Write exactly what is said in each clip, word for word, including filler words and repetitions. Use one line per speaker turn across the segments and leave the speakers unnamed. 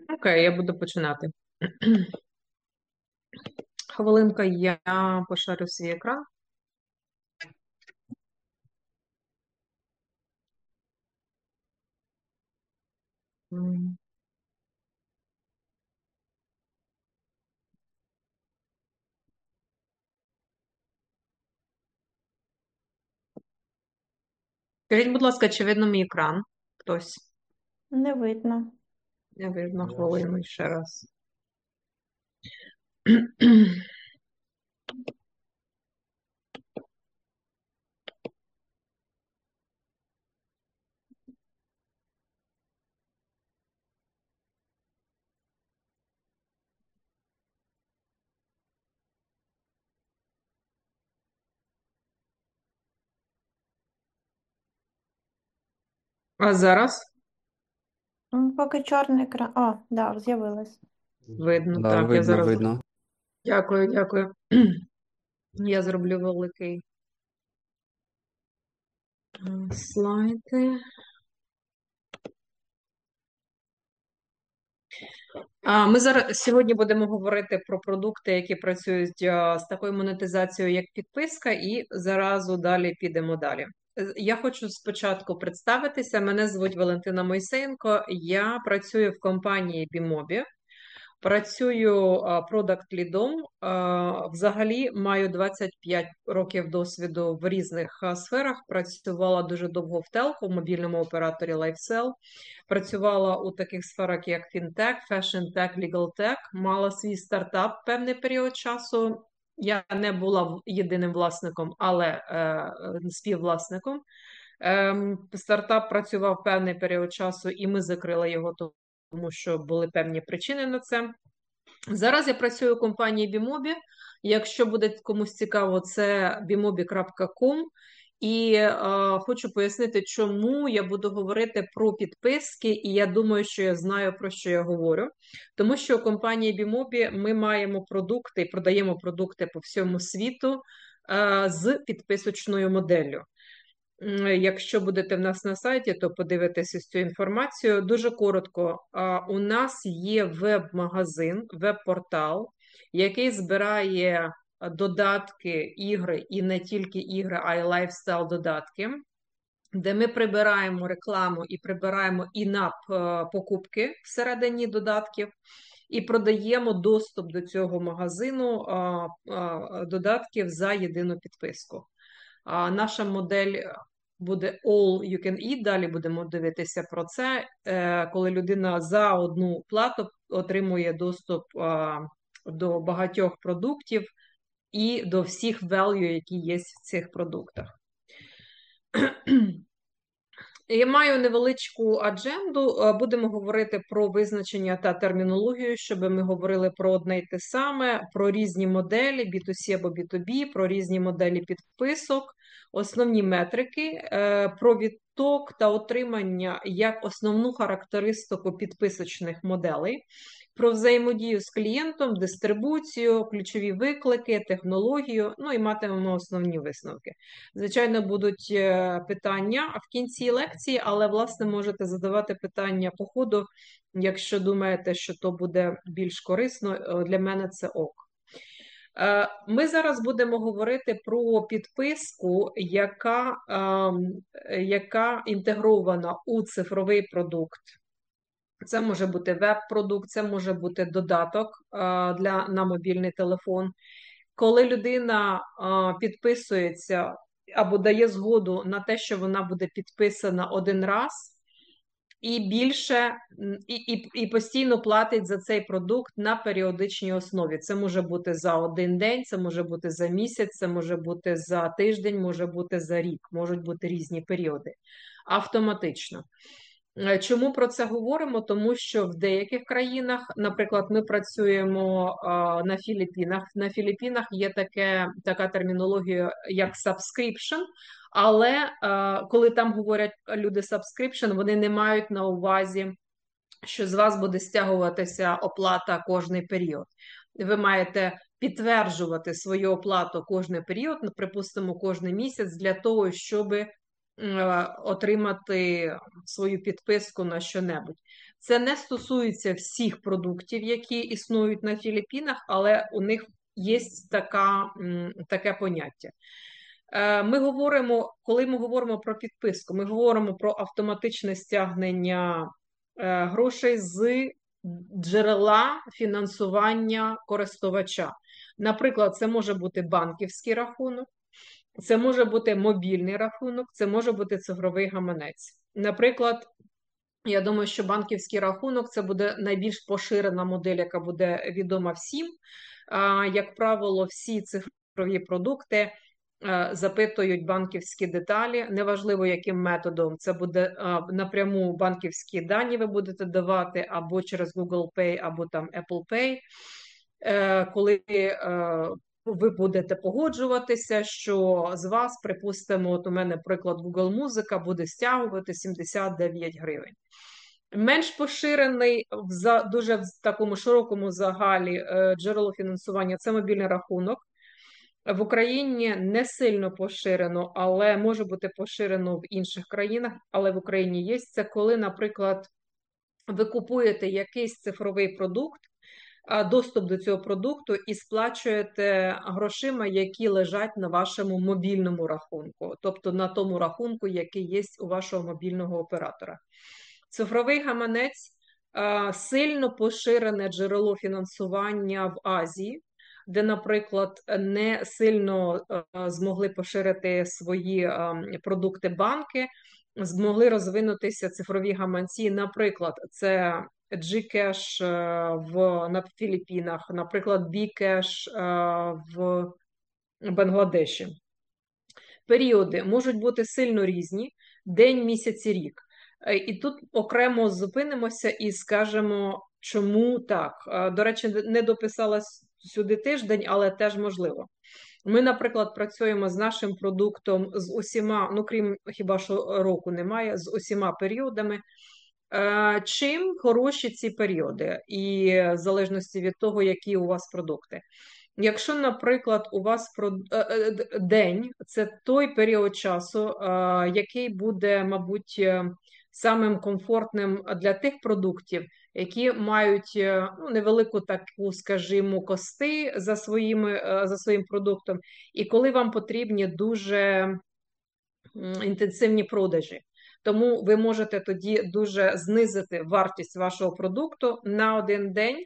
Окей, я буду починати. Хвилинка, я пошарю свій екран. М. Скажіть, будь ласка, чи видно мій екран? Хтось?
Не видно.
Не видно хвилину ще раз. А зараз?
М, Поки чорний екран. О, да, з'явилось.
Видно,
Да,
так, я
видно,
зараз.
видно.
Дякую, дякую. Я зроблю великий е, слайди. А, Ми зараз сьогодні будемо говорити про продукти, які працюють а, з такою монетизацією, як підписка, і заразу далі підемо далі. Е, Я хочу спочатку представитися. Мене звуть Валентина Мойсеєнко. Я працюю в компанії Bimobi. Працюю продакт лідом. Взагалі маю двадцять п'ять років досвіду в різних а, сферах. Працювала дуже довго в телко, в мобільному операторі LifeSell. Працювала у таких сферах, як фінтек, фешн-тек, лігал-тек. Мала свій стартап певний період часу. Я не була єдиним власником, але е, співвласником. Ем, Стартап працював певний період часу, і ми закрили його, тому що були певні причини на це. Зараз я працюю у компанії Bimobi. Якщо буде комусь цікаво, це bimobi крапка com. І е, хочу пояснити, чому я буду говорити про підписки, і я думаю, що я знаю, про що я говорю. Тому що у компанії Bimobi ми маємо продукти і продаємо продукти по всьому світу е, з підписочною моделлю. М, Якщо будете в нас на сайті, то подивитеся цю інформацію. Дуже коротко. А, У нас є веб-магазин, веб-портал, який збирає а, додатки, ігри і не тільки ігри, а й лайфстайл додатки, де ми прибираємо рекламу і прибираємо інап е, покупки всередині додатків. І продаємо доступ до цього магазину а, а, додатків за єдину підписку. А наша модель буде all you can eat. Далі будемо дивитися про це, е, коли людина за одну плату отримує доступ а, до багатьох продуктів і до всіх value, які є в цих продуктах. Я маю невеличку адженду. Е, Будемо говорити про визначення та термінологію, щоб ми говорили про одне й те саме, про різні моделі бі ту сі або бі ту бі, про різні моделі підписок, основні метрики, е, про відток та отримання як основну характеристику підписочних моделей, про взаємодію з клієнтом, дистрибуцію, ключові виклики, технологію, ну і матимемо основні висновки. Звичайно, будуть е, питання в кінці лекції, але, власне, можете задавати питання по ходу, якщо думаєте, що то буде більш корисно. Е, Для мене це ок. Е, Ми зараз будемо говорити про підписку, яка, ем, яка інтегрована у цифровий продукт. Це може бути веб-продукт, це може бути додаток е, для, на мобільний телефон. Коли людина а, підписується або дає згоду на те, що вона буде підписана один раз, і більше, і, і, і постійно платить за цей продукт на періодичній основі. Це може бути за один день, це може бути за місяць, це може бути за тиждень, може бути за рік, можуть бути різні періоди. Автоматично. Е, Чому про це говоримо? Тому що в деяких країнах, наприклад, ми працюємо а, на Філіппінах. На Філіппінах є таке, така термінологія, як subscription, але а, коли там говорять люди subscription, вони не мають на увазі, що з вас буде стягуватися оплата кожний період. Ви маєте підтверджувати свою оплату кожний період, ну, припустимо, кожний місяць, для того, щоб отримати свою підписку на що-небудь. Це не стосується всіх продуктів, які існують на Філіппінах, але у них є така, таке поняття. Ми говоримо, коли ми говоримо про підписку, ми говоримо про автоматичне стягнення грошей з джерела фінансування користувача. Наприклад, це може бути банківський рахунок, це може бути мобільний рахунок, це може бути цифровий гаманець. Наприклад, я думаю, що банківський рахунок це буде найбільш поширена модель, яка буде відома всім. Як правило, всі цифрові продукти запитують банківські деталі, неважливо яким методом, це буде напряму банківські дані ви будете давати або через Google Pay, або там Apple Pay. Коли ви будете погоджуватися, що з вас, припустимо, от у мене приклад Google Музика буде стягувати сімдесят дев'ять гривень. Менш поширений в дуже в такому широкому загалі джерело фінансування – це мобільний рахунок. В Україні не сильно поширено, але може бути поширено в інших країнах, але в Україні є. Це коли, наприклад, ви купуєте якийсь цифровий продукт, доступ до цього продукту і сплачуєте грошима, які лежать на вашому мобільному рахунку, тобто на тому рахунку, який є у вашого мобільного оператора. Цифровий гаманець – сильно поширене джерело фінансування в Азії, де, наприклад, не сильно змогли поширити свої продукти банки, змогли розвинутися цифрові гаманці. Наприклад, це Gcash в, на Філіппінах, наприклад, Bcash в Бангладеші. Періоди можуть бути сильно різні – день, місяць і рік. І тут окремо зупинимося і скажемо, чому так. До речі, не дописала сюди тиждень, але теж можливо. Ми, наприклад, працюємо з нашим продуктом з усіма, ну крім хіба що року немає, з усіма періодами. Чим хороші ці періоди? І в залежності від того, які у вас продукти. Якщо, наприклад, у вас день – це той період часу, який буде, мабуть, самим комфортним для тих продуктів, які мають ну, невелику таку, скажімо, кости за, своїми, за своїм продуктом, і коли вам потрібні дуже інтенсивні продажі. Тому ви можете тоді дуже знизити вартість вашого продукту на один день,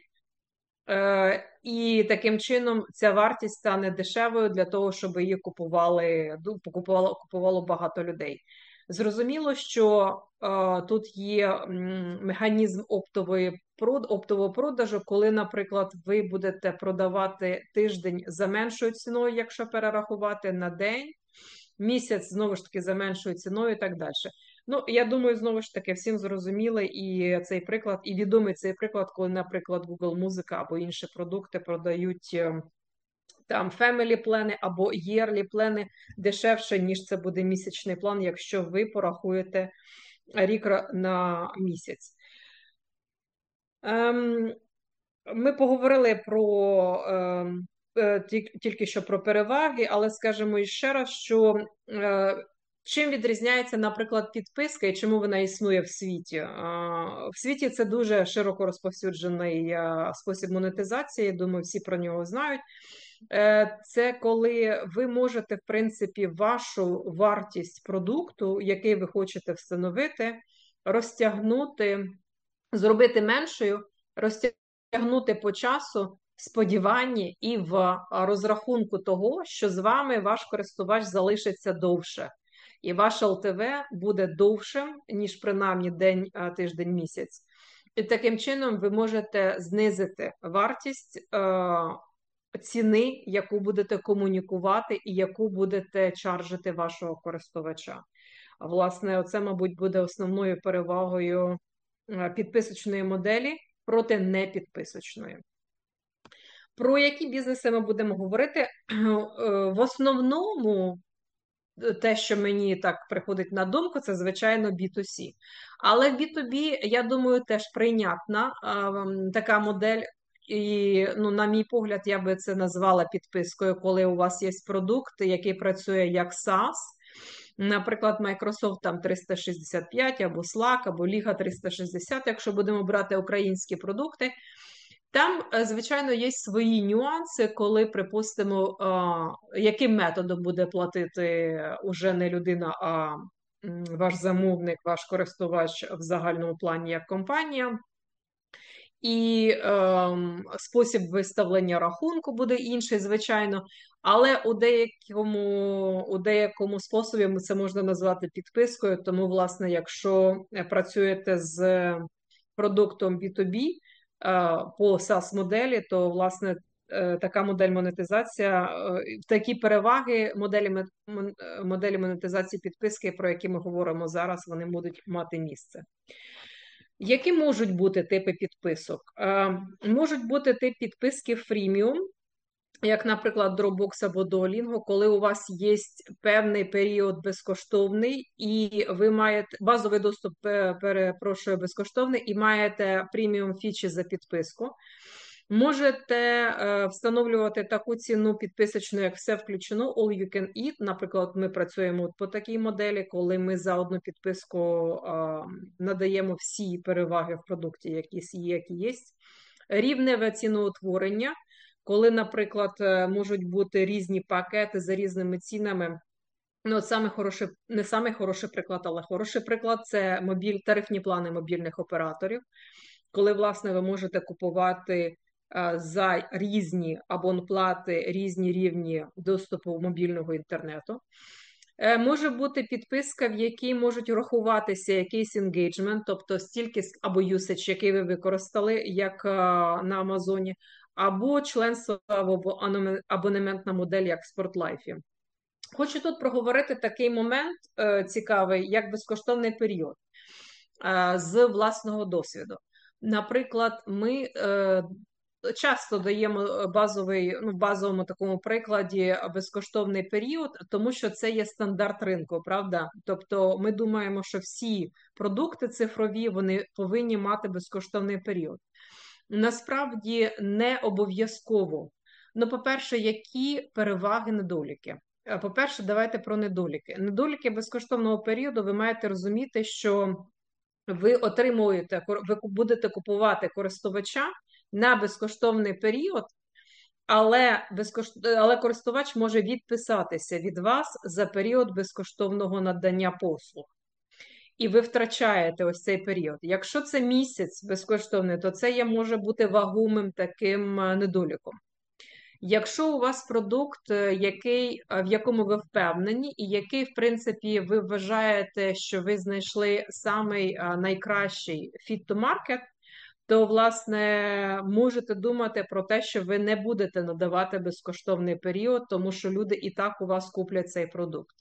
і таким чином ця вартість стане дешевою для того, щоб її купували, купувало, купувало багато людей. Зрозуміло, що е, тут є механізм оптової, оптового продажу, коли, наприклад, ви будете продавати тиждень за меншою ціною, якщо перерахувати на день, місяць, знову ж таки, за меншою ціною і так далі. Ну, я думаю, знову ж таки, всім зрозуміли і цей приклад, і відомий цей приклад, коли, наприклад, Google Музика або інші продукти продають там family плани або yearly плани дешевше, ніж це буде місячний план, якщо ви порахуєте рік на місяць. Ем, ми поговорили про ем, тільки що про переваги, але скажемо ще раз, що е, чим відрізняється, наприклад, підписка і чому вона існує в світі? В світі це дуже широко розповсюджений спосіб монетизації, я думаю, всі про нього знають. Це коли ви можете, в принципі, вашу вартість продукту, який ви хочете встановити, розтягнути, зробити меншою, розтягнути по часу, сподіванні і в розрахунку того, що з вами ваш користувач залишиться довше. І ваш ел те ве буде довшим, ніж принаймні день, тиждень, місяць. І таким чином ви можете знизити вартість е, ціни, яку будете комунікувати і яку будете чаржити вашого користувача. Власне, оце, мабуть, буде основною перевагою підписочної моделі проти непідписочної. Про які бізнеси ми будемо говорити? В основному, те, що мені так приходить на думку, це, звичайно, бі ту сі. Але в бі ту бі, я думаю, теж прийнятна така модель. І, ну, на мій погляд, я би це назвала підпискою, коли у вас є продукт, який працює як сас. Наприклад, Microsoft там триста шістдесят п'ять, або Slack, або Liga триста шістдесят, якщо будемо брати українські продукти. Там, звичайно, є свої нюанси, коли, припустимо, яким методом буде платити уже не людина, а ваш замовник, ваш користувач в загальному плані як компанія. І е, спосіб виставлення рахунку буде інший, звичайно, але у деякому, у деякому способі це можна назвати підпискою, тому, власне, якщо працюєте з продуктом бі ту бі е, по SaaS-моделі, то, власне, е, така модель монетизація, е, такі переваги моделі, моделі монетизації підписки, про які ми говоримо зараз, вони будуть мати місце. Які можуть бути типи підписок? Е, можуть бути тип підписки фріміум, як, наприклад, Dropbox або Duolingo, коли у вас є певний період безкоштовний, і ви маєте базовий доступ, перепрошую, безкоштовний, і маєте преміум фічі за підписку. Можете е, встановлювати таку ціну підписочну, як все включено, all you can eat. Наприклад, ми працюємо по такій моделі, коли ми за одну підписку е, надаємо всі переваги в продукті, які є, які є. Рівневе ціноутворення, коли, наприклад, можуть бути різні пакети за різними цінами. Ну, от саме хороший, не самий хороший приклад, але хороший приклад – це мобіль, тарифні плани мобільних операторів, коли, власне, ви можете купувати за різні абонплати, різні рівні доступу мобільного інтернету. Може бути підписка, в якій можуть рахуватися якийсь engagement, тобто стільки або usage, який ви використали, як на Амазоні, або членство або абонементна модель, як в SportLife. Хочу тут проговорити такий момент е, цікавий, як безкоштовний період е, з власного досвіду. Наприклад, ми е, часто даємо базовий, ну, в базовому такому прикладі безкоштовний період, тому що це є стандарт ринку, правда? Тобто ми думаємо, що всі продукти цифрові, вони повинні мати безкоштовний період. Насправді не обов'язково. Ну, по-перше, які переваги, недоліки? По-перше, давайте про недоліки. Недоліки безкоштовного періоду ви маєте розуміти, що ви отримуєте, ви будете купувати користувача на безкоштовний період, але, безкош... але користувач може відписатися від вас за період безкоштовного надання послуг. І ви втрачаєте ось цей період. Якщо це місяць безкоштовний, то це є, може бути вагомим таким недоліком. Якщо у вас продукт, який, в якому ви впевнені, і який, в принципі, ви вважаєте, що ви знайшли самий найкращий fit to market, то, власне, можете думати про те, що ви не будете надавати безкоштовний період, тому що люди і так у вас куплять цей продукт.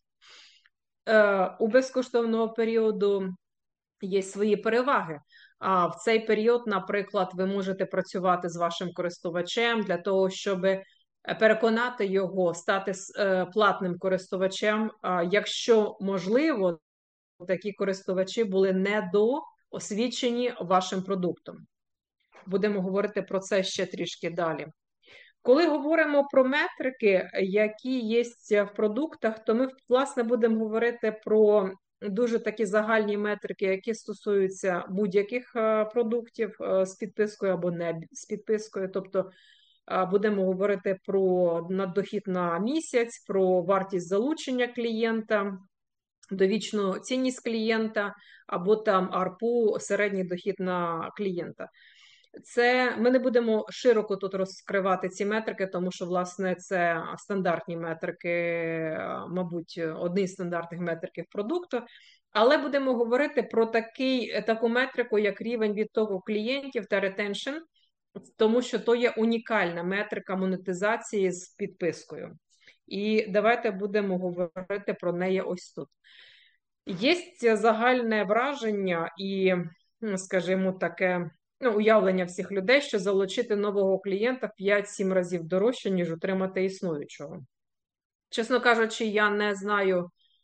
У безкоштовного періоду є свої переваги. А в цей період, наприклад, ви можете працювати з вашим користувачем для того, щоб переконати його стати платним користувачем, якщо можливо, такі користувачі були недоосвідчені вашим продуктом. Будемо говорити про це ще трішки далі. Коли говоримо про метрики, які є в продуктах, то ми, власне, будемо говорити про дуже такі загальні метрики, які стосуються будь-яких продуктів з підпискою або не з підпискою. Тобто будемо говорити про наддохід на місяць, про вартість залучення клієнта, довічну цінність клієнта, або там АРПУ, середній дохід на клієнта. Це ми не будемо широко тут розкривати ці метрики, тому що, власне, це стандартні метрики, мабуть, одні з стандартних метриків продукту. Але будемо говорити про такий, таку метрику, як рівень відтоку клієнтів та ретеншн, тому що то є унікальна метрика монетизації з підпискою. І давайте будемо говорити про неї ось тут. Є загальне враження і, скажімо, таке, ну, уявлення всіх людей, що залучити нового клієнта в п'ять-сім разів дорожче, ніж отримати існуючого. Чесно кажучи, я не знаю,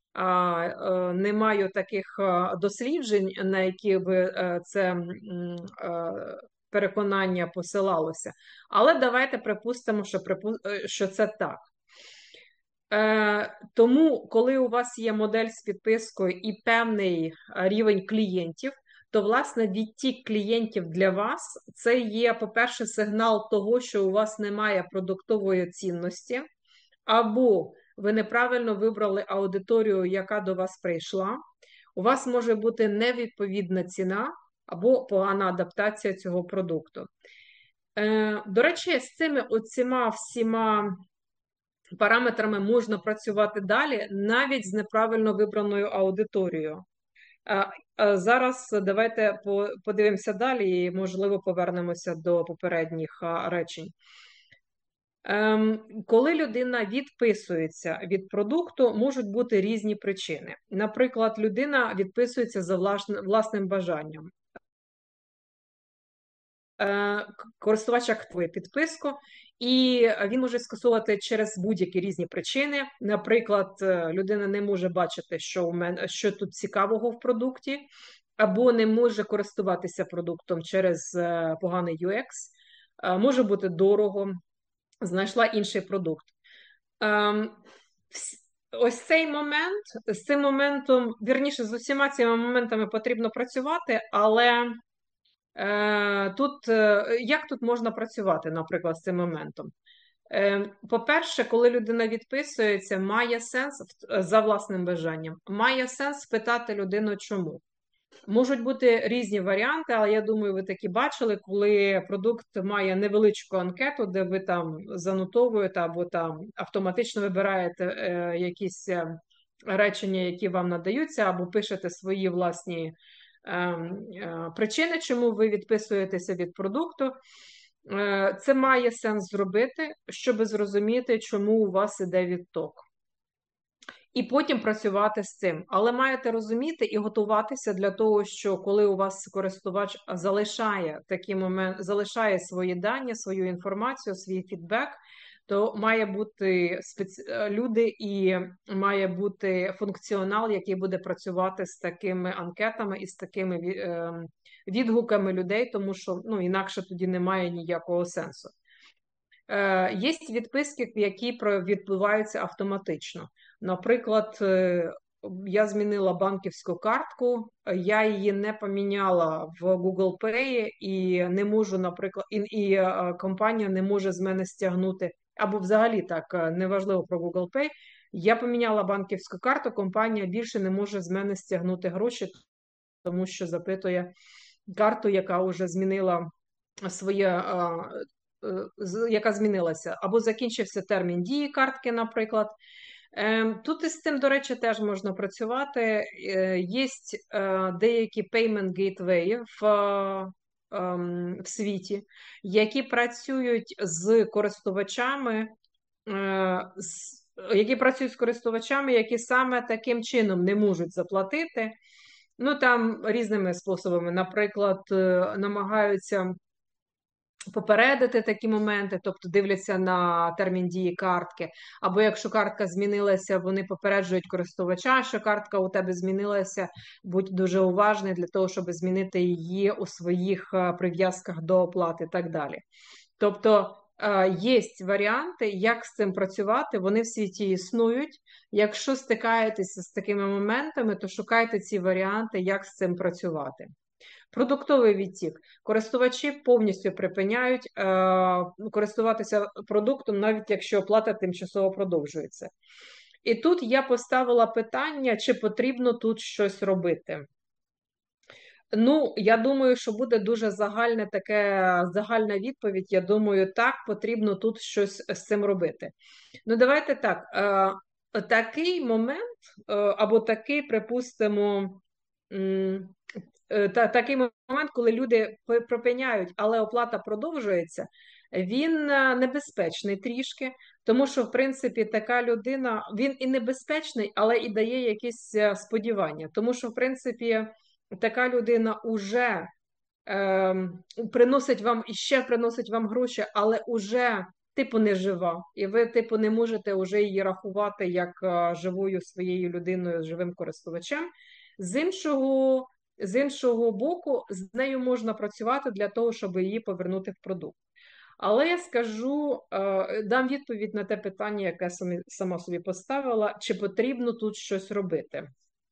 не маю таких досліджень, на які би це переконання посилалося. Але давайте припустимо, що, що це так. Е, тому, коли у вас є модель з підпискою і певний е, рівень клієнтів, то, власне, відтік клієнтів для вас це є, по-перше, сигнал того, що у вас немає продуктової цінності, або ви неправильно вибрали аудиторію, яка до вас прийшла. У вас може бути невідповідна ціна або погана адаптація цього продукту. Е, До речі, з цими оціма всіма параметрами можна працювати далі, навіть з неправильно вибраною аудиторією. А, а Зараз давайте подивимося далі і, можливо, повернемося до попередніх а, речень. Ем, Коли людина відписується від продукту, можуть бути різні причини. Наприклад, людина відписується за власним бажанням. Е, Користувач активує підписку, і він може скасувати через будь-які різні причини. Наприклад, е, людина не може бачити, що у мене що тут цікавого в продукті, або не може користуватися продуктом через е, поганий ю екс, е, може бути дорого, знайшла інший продукт. Ем, Ось цей момент, з цим моментом, вірніше, з усіма цими моментами потрібно працювати, але Е, Тут е, як тут можна працювати, наприклад, з цим моментом? Е, По-перше, коли людина відписується, має сенс за власним бажанням, має сенс спитати людину, чому. Можуть бути різні варіанти, але я думаю, ви такі бачили, коли продукт має невеличку анкету, де ви там занотовуєте або там автоматично вибираєте е, якісь е, речення, які вам надаються, або пишете свої власні причини, чому ви відписуєтеся від продукту. Це має сенс зробити, щоб зрозуміти, чому у вас іде відток. І потім працювати з цим. Але маєте розуміти і готуватися для того, що коли у вас користувач залишає такий момент, залишає свої дані, свою інформацію, свій фідбек, то має бути спеці... люди і має бути функціонал, який буде працювати з такими анкетами і з такими відгуками людей, тому що ну, інакше тоді немає ніякого сенсу. Е, Є відписки, які відбуваються автоматично. Наприклад, е, я змінила банківську картку, я її не поміняла в Google Pay і не можу, наприклад, і, і е, компанія не може з мене стягнути, або взагалі так, е, неважливо про Google Pay, я поміняла банківську карту, компанія більше не може з мене стягнути гроші, тому що запитує карту, яка вже змінила своє, е, яка змінилася, або закінчився термін дії картки, наприклад. Тут із цим, до речі, теж можна працювати. Є деякі payment gateway в, в світі, які працюють з користувачами, які працюють з користувачами, які саме таким чином не можуть заплатити. Ну, там різними способами, наприклад, намагаються попередити такі моменти, тобто дивляться на термін дії картки, або якщо картка змінилася, вони попереджують користувача, що картка у тебе змінилася, будь дуже уважний для того, щоб змінити її у своїх прив'язках до оплати і так далі. Тобто є варіанти, як з цим працювати, вони в світі існують. Якщо стикаєтеся з такими моментами, то шукайте ці варіанти, як з цим працювати. Продуктовий відтік. Користувачі повністю припиняють е, користуватися продуктом, навіть якщо оплата тимчасово продовжується. І тут я поставила питання, чи потрібно тут щось робити. Ну, я думаю, що буде дуже загальне таке, загальна відповідь. Я думаю, так, потрібно тут щось з цим робити. Ну, давайте так. Е, такий момент, е, або такий, припустимо, Та, такий момент, коли люди припиняють, але оплата продовжується, він небезпечний трішки, тому що, в принципі, така людина, він і небезпечний, але і дає якісь сподівання. Тому що, в принципі, така людина уже е, приносить вам, і ще приносить вам гроші, але уже, типу, не жива. І ви, типу, не можете вже її рахувати як живою своєю людиною, живим користувачем. З іншого з іншого боку, з нею можна працювати для того, щоб її повернути в продукт. Але я скажу, е, дам відповідь на те питання, яке я самі- сама собі поставила, чи потрібно тут щось робити.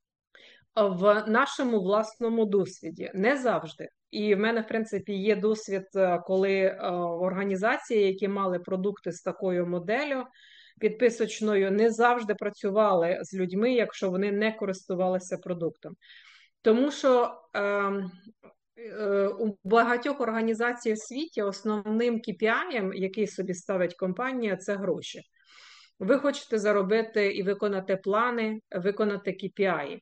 В нашому власному досвіді не завжди. І в мене, в принципі, є досвід, е, коли е, організації, які мали продукти з такою моделлю підписочною, не завжди працювали з людьми, якщо вони не користувалися продуктом. Тому що ем, е, у багатьох організацій в світі основним кей пі ай, який собі ставить компанія, це гроші. Ви хочете заробити і виконати плани, виконати кей пі ай.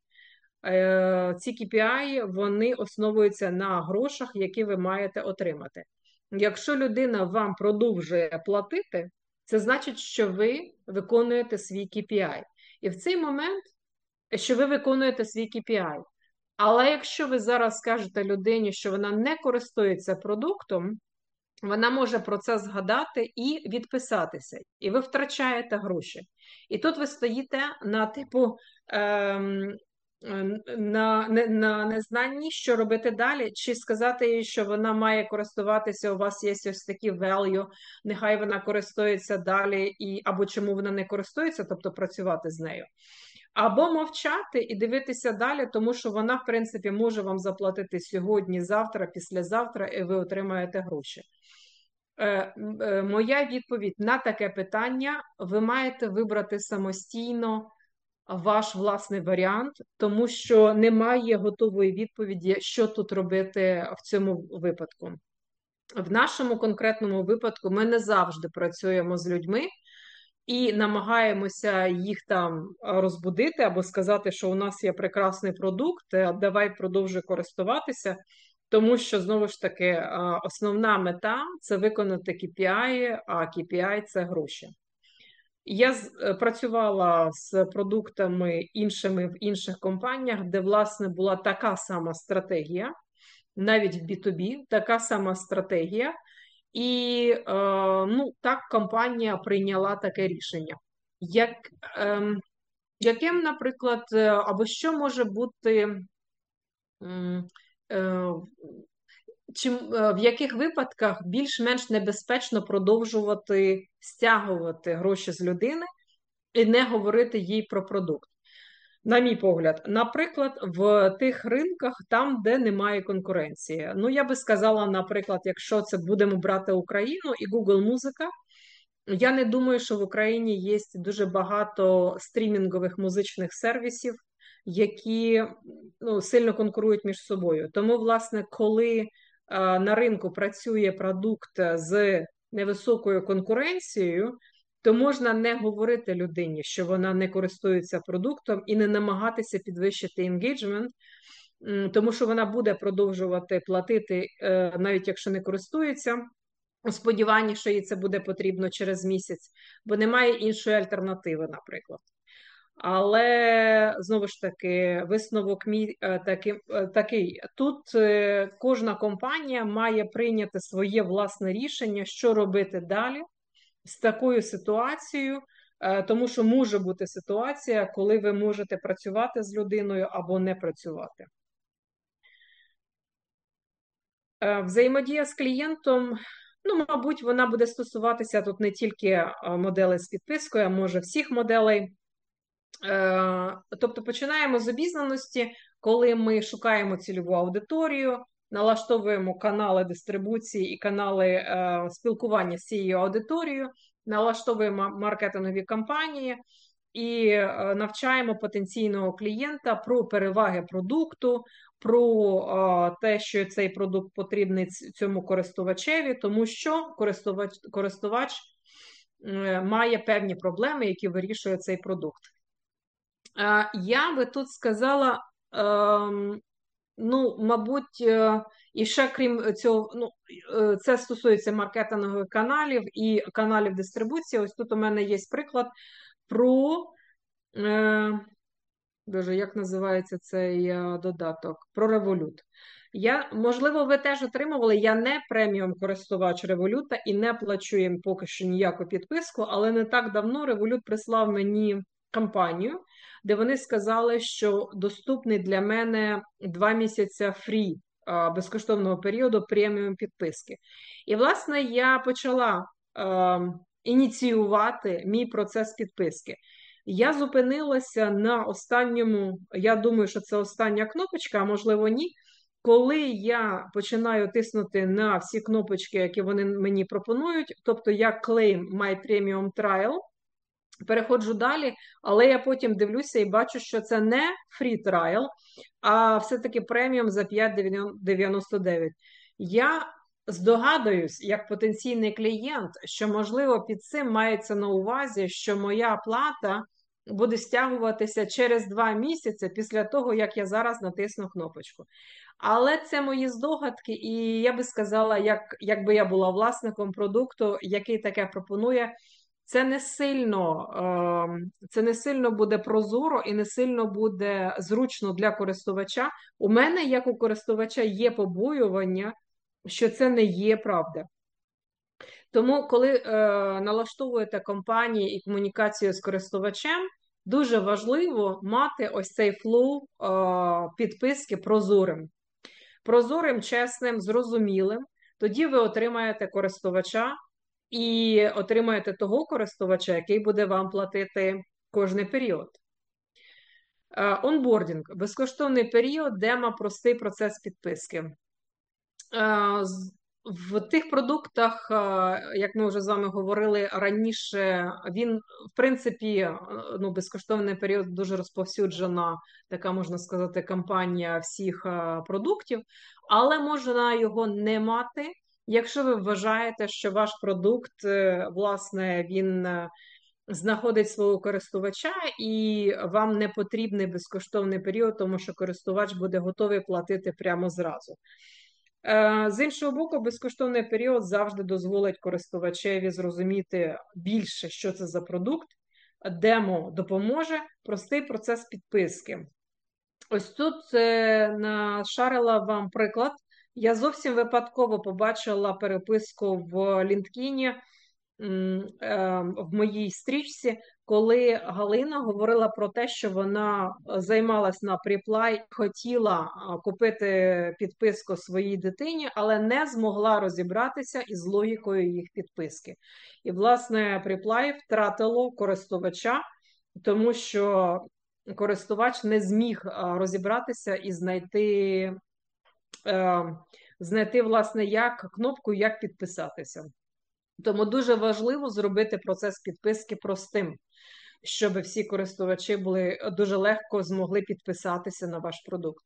Е, Ці кей пі ай, вони основуються на грошах, які ви маєте отримати. Якщо людина вам продовжує платити, це значить, що ви виконуєте свій кей пі ай. І в цей момент, що ви виконуєте свій кей пі ай. Але якщо ви зараз скажете людині, що вона не користується продуктом, вона може про це згадати і відписатися, і ви втрачаєте гроші. І тут ви стоїте на типу ем, на, на, на незнанні, що робити далі, чи сказати їй, що вона має користуватися, у вас є ось такі value, нехай вона користується далі, і, або чому вона не користується, тобто працювати з нею. Або мовчати і дивитися далі, тому що вона, в принципі, може вам заплатити сьогодні, завтра, післязавтра, і ви отримаєте гроші. Е, е, Моя відповідь на таке питання: ви маєте вибрати самостійно ваш власний варіант, тому що немає готової відповіді, що тут робити в цьому випадку. В нашому конкретному випадку ми не завжди працюємо з людьми і намагаємося їх там розбудити або сказати, що у нас є прекрасний продукт, давай продовжуй користуватися. Тому що, знову ж таки, основна мета – це виконати кей пі ай, а кей пі ай – це гроші. Я працювала з продуктами іншими в інших компаніях, де, власне, була така сама стратегія, навіть в бі ту бі, така сама стратегія. І е, ну, так компанія прийняла таке рішення. Як, е, яким, наприклад, або що може бути... Е, Чим, в яких випадках більш-менш небезпечно продовжувати стягувати гроші з людини і не говорити їй про продукт? На мій погляд, наприклад, в тих ринках, там, де немає конкуренції. Ну, я би сказала, наприклад, якщо це будемо брати Україну і Google Музика, я не думаю, що в Україні є дуже багато стрімінгових музичних сервісів, які ну, сильно конкурують між собою. Тому, власне, коли е, на ринку працює продукт з невисокою конкуренцією, то можна не говорити людині, що вона не користується продуктом, і не намагатися підвищити engagement, тому що вона буде продовжувати платити, е, навіть якщо не користується, у сподіванні, що їй це буде потрібно через місяць, бо немає іншої альтернативи, наприклад. Але, знову ж таки, висновок мій такий, такий. Тут кожна компанія має прийняти своє власне рішення, що робити далі з такою ситуацією, тому що може бути ситуація, коли ви можете працювати з людиною або не працювати. Взаємодія з клієнтом, ну, мабуть, вона буде стосуватися тут не тільки моделей з підпискою, а може всіх моделей. Тобто починаємо з обізнаності, коли ми шукаємо цільову аудиторію, налаштовуємо канали дистрибуції і канали е, спілкування з цією аудиторією, налаштовуємо маркетингові кампанії і е, навчаємо потенційного клієнта про переваги продукту, про е, те, що цей продукт потрібний цьому користувачеві, тому що користувач, користувач е, має певні проблеми, які вирішує цей продукт. Я би тут сказала, ну, мабуть, і ще крім цього, ну, це стосується маркетингових каналів і каналів дистрибуції. Ось тут у мене є приклад про, боже, як називається цей додаток, про Revolut. Я, можливо, ви теж отримували, я не преміум користувач Revolut і не плачу їм поки що ніяку підписку, але не так давно Revolut прислав мені кампанію, де вони сказали, що доступний для мене два місяці фрі а, безкоштовного періоду преміум підписки. І, власне, я почала а, ініціювати мій процес підписки. Я зупинилася на останньому, я думаю, що це остання кнопочка, а можливо ні. Коли я починаю тиснути на всі кнопочки, які вони мені пропонують, тобто я claim my premium trial, переходжу далі, але я потім дивлюся і бачу, що це не free trial, а все-таки преміум за п'ять дев'яносто дев'ять. Я здогадуюсь, як потенційний клієнт, що, можливо, під цим мається на увазі, що моя плата буде стягуватися через два місяці після того, як я зараз натисну кнопочку. Але це мої здогадки, і я би сказала, як, якби я була власником продукту, який таке пропонує, це не сильно, ем, це не сильно буде прозоро і не сильно буде зручно для користувача. У мене, як у користувача, є побоювання, що це не є правда. Тому, коли е, налаштовуєте компанії і комунікацію з користувачем, дуже важливо мати ось цей флоу е, підписки прозорим. Прозорим, чесним, зрозумілим. Тоді ви отримаєте користувача і отримаєте того користувача, який буде вам платити кожний період. Е, онбордінг – безкоштовний період, демо, простий процес підписки. Е, В тих продуктах, е, як ми вже з вами говорили раніше, він, в принципі, е, ну, безкоштовний період дуже розповсюджена, така, можна сказати, кампанія всіх е, продуктів, але можна його не мати, якщо ви вважаєте, що ваш продукт, е, власне, він е, знаходить свого користувача і вам не потрібний безкоштовний період, тому що користувач буде готовий платити прямо зразу. Е, З іншого боку, безкоштовний період завжди дозволить користувачеві зрозуміти більше, що це за продукт, демо допоможе, простий процес підписки. Ось тут е, нашарила вам приклад. Я зовсім випадково побачила переписку в LinkedIn в моїй стрічці, коли Галина говорила про те, що вона займалась на Preply, хотіла купити підписку своїй дитині, але не змогла розібратися із логікою їх підписки. І, власне, Preply втратило користувача, тому що користувач не зміг розібратися і знайти, знайти, власне, як кнопку, як підписатися. Тому дуже важливо зробити процес підписки простим, щоб всі користувачі були дуже легко змогли підписатися на ваш продукт.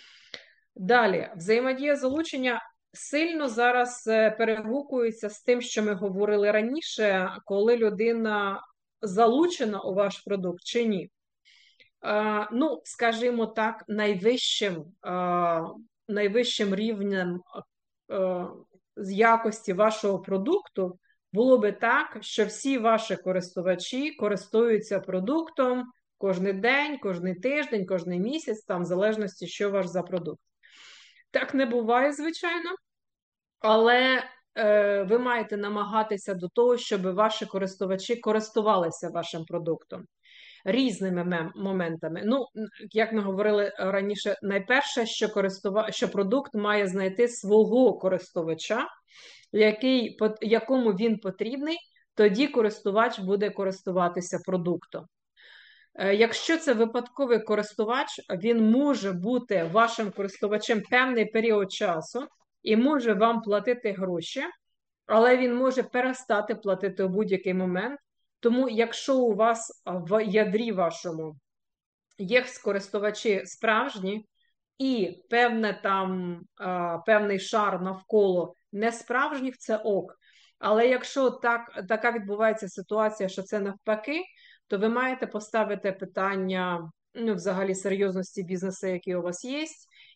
Далі, взаємодія залучення сильно зараз перегукується з тим, що ми говорили раніше, коли людина залучена у ваш продукт чи ні. Е, ну, скажімо так, найвищим, е, найвищим рівнем е, з якості вашого продукту було би так, що всі ваші користувачі користуються продуктом кожен день, кожен тиждень, кожен місяць, там, в залежності, що ваш за продукт. Так не буває, звичайно, але е, ви маєте намагатися до того, щоб ваші користувачі користувалися вашим продуктом різними моментами. Ну, як ми говорили раніше, найперше, що користува... що продукт має знайти свого користувача, який, якому він потрібний, тоді користувач буде користуватися продуктом. Якщо це випадковий користувач, він може бути вашим користувачем певний період часу і може вам платити гроші, але він може перестати платити у будь-який момент. Тому якщо у вас в ядрі вашому є користувачі справжні і певне там, певний шар навколо несправжніх, це ок. Але якщо так, така відбувається ситуація, що це навпаки, то ви маєте поставити питання, ну, взагалі, серйозності бізнесу, який у вас є,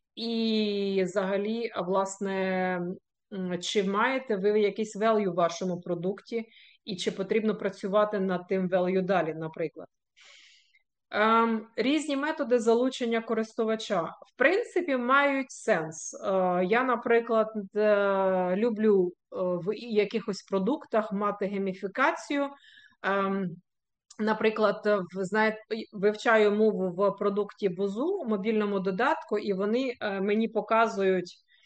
і взагалі, власне, чи маєте ви якийсь value в вашому продукті, і чи потрібно працювати над тим value далі, наприклад. Ем, різні методи залучення користувача, в принципі, мають сенс. Е, я, наприклад, е, люблю е, в якихось продуктах мати гейміфікацію. Ем, Наприклад, знаєте, вивчаю мову в продукті Бузу, мобільному додатку, і вони мені показують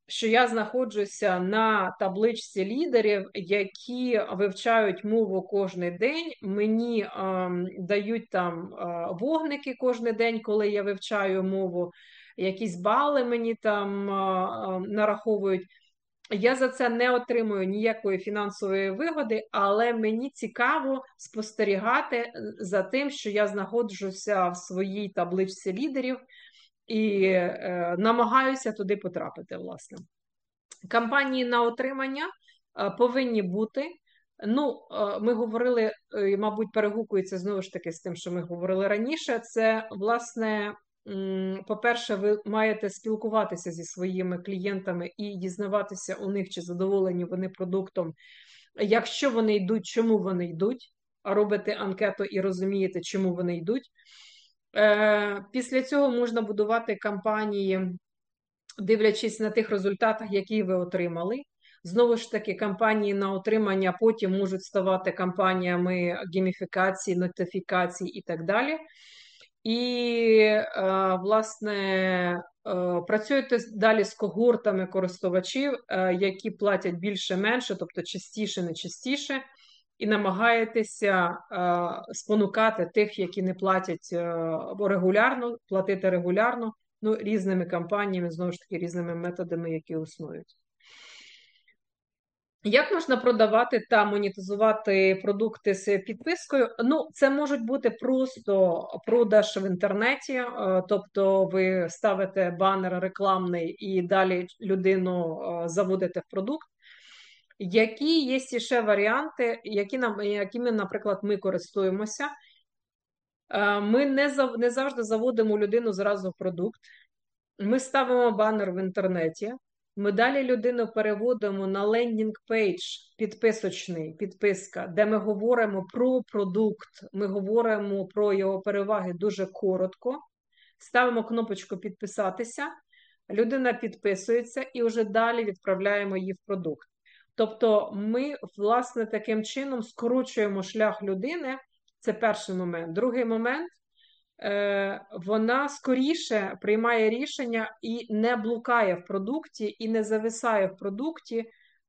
що я знаходжуся на табличці лідерів, які вивчають мову кожен день. Мені е, дають там е, вогники кожен день, коли я вивчаю мову, якісь бали мені там е, е, нараховують. Я за це не отримую ніякої фінансової вигоди, але мені цікаво спостерігати за тим, що я знаходжуся в своїй табличці лідерів і е, намагаюся туди потрапити, власне. Кампанії на отримання е, повинні бути. Ну, е, ми говорили, е, мабуть, перегукується знову ж таки з тим, що ми говорили раніше. Це, власне, по-перше, ви маєте спілкуватися зі своїми клієнтами і дізнаватися у них, чи задоволені вони продуктом. Якщо вони йдуть, чому вони йдуть, а робите анкету і розумієте, чому вони йдуть. Е, Після цього можна будувати кампанії, дивлячись на тих результатах, які ви отримали. Знову ж таки, кампанії на отримання потім можуть ставати кампаніями гейміфікації, нотифікацій і так далі. І, е, власне, е, працюєте далі з когортами користувачів, е, які платять більше-менше, тобто частіше, не частіше, і намагаєтеся е, спонукати тих, які не платять е, регулярно, платити регулярно, ну, різними кампаніями, знову ж таки, різними методами, які існують. Як можна продавати та монетизувати продукти з підпискою? Ну, це можуть бути просто продаж в інтернеті, е, тобто ви ставите банер рекламний і далі людину е, заводите в продукт. Які є ще варіанти, які нам, якими, наприклад, ми користуємося? Е, Ми не, зав, не завжди заводимо людину зразу в продукт. Ми ставимо банер в інтернеті, ми далі людину переводимо на лендінг-пейдж підписочний, підписка, де ми говоримо про продукт, ми говоримо про його переваги дуже коротко, ставимо кнопочку підписатися, людина підписується і вже далі відправляємо її в продукт. Тобто ми, власне, таким чином скорочуємо шлях людини, це перший момент. Другий момент, вона скоріше приймає рішення і не блукає в продукті, і не зависає в продукті,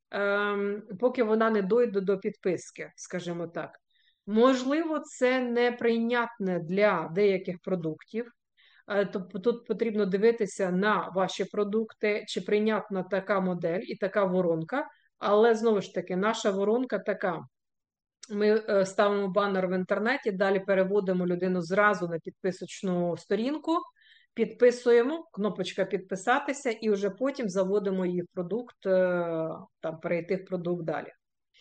поки вона не дойде до підписки, скажімо так. Можливо, це неприйнятне для деяких продуктів. Тобто тут потрібно дивитися на ваші продукти, чи прийнятна така модель і така воронка, але знову ж таки, наша воронка така. Ми ставимо банер в інтернеті, далі переводимо людину зразу на підписочну сторінку, підписуємо, кнопочка підписатися, і вже потім заводимо її в продукт, там, перейти в продукт далі.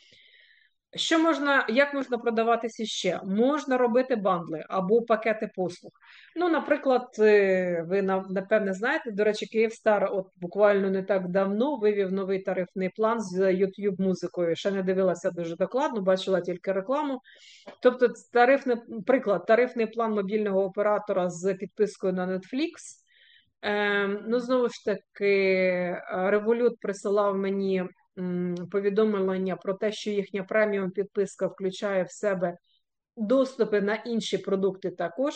Що можна, як можна продаватися ще? Можна робити бандли або пакети послуг. Ну, наприклад, ви напевне знаєте, до речі, Київстар от буквально не так давно вивів новий тарифний план з YouTube-музикою. Ще не дивилася дуже докладно, бачила тільки рекламу. Тобто, тарифний приклад, тарифний план мобільного оператора з підпискою на Netflix. Е, ну, знову ж таки, Revolut присилав мені повідомлення про те, що їхня преміум підписка включає в себе доступи на інші продукти також.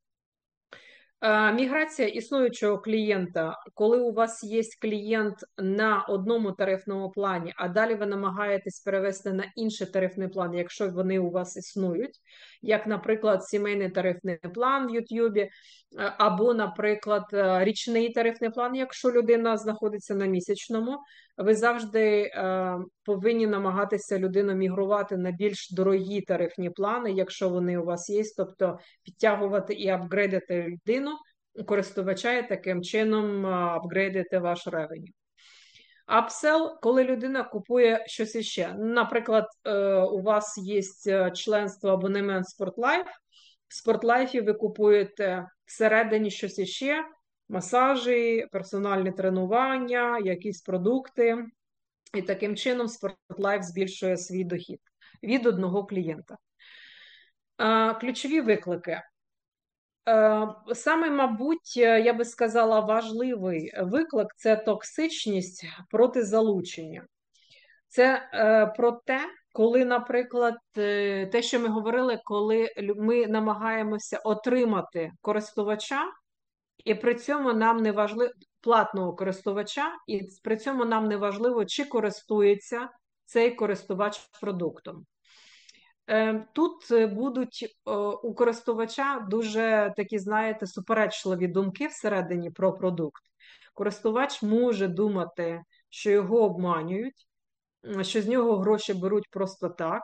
Міграція існуючого клієнта, коли у вас є клієнт на одному тарифному плані, а далі ви намагаєтесь перевести на інший тарифний план, якщо вони у вас існують, як, наприклад, сімейний тарифний план в Ютубі, або, наприклад, річний тарифний план, якщо людина знаходиться на місячному, ви завжди е, повинні намагатися людину мігрувати на більш дорогі тарифні плани, якщо вони у вас є, тобто підтягувати і апгрейдити людину, користувача, і таким чином апгрейдити ваш ревеню. Апсел, коли людина купує щось іще. Наприклад, у вас є членство абонемент SportLife. В SportLife ви купуєте всередині щось іще, масажі, персональні тренування, якісь продукти. І таким чином SportLife збільшує свій дохід від одного клієнта. Ключові виклики. Саме, мабуть, я би сказала, важливий виклик – це токсичність проти залучення. Це про те, коли, наприклад, те, що ми говорили, коли ми намагаємося отримати користувача І при цьому нам не важливо платного користувача, і при цьому нам не важливо, чи користується цей користувач продуктом. Е, Тут е, будуть е, у користувача дуже такі, знаєте, суперечливі думки всередині про продукт. Користувач може думати, що його обманюють, м, що з нього гроші беруть просто так,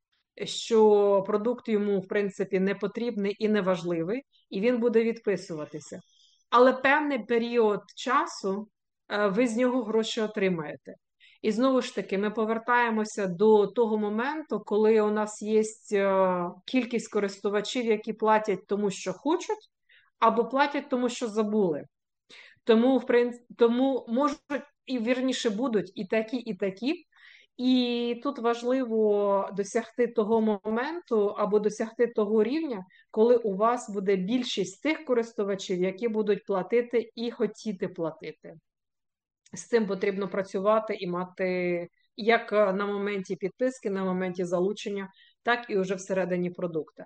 що продукт йому, в принципі, не потрібний і не важливий, і він буде відписуватися. Але певний період часу е, ви з нього гроші отримаєте. І знову ж таки, ми повертаємося до того моменту, коли у нас є е, кількість користувачів, які платять тому, що хочуть, або платять тому, що забули. Тому, в принципі, тому можуть і вірніше будуть і такі, і такі. І тут важливо досягти того моменту або досягти того рівня, коли у вас буде більшість тих користувачів, які будуть платити і хотіти платити. З цим потрібно працювати і мати як на моменті підписки, на моменті залучення, так і вже всередині продукту.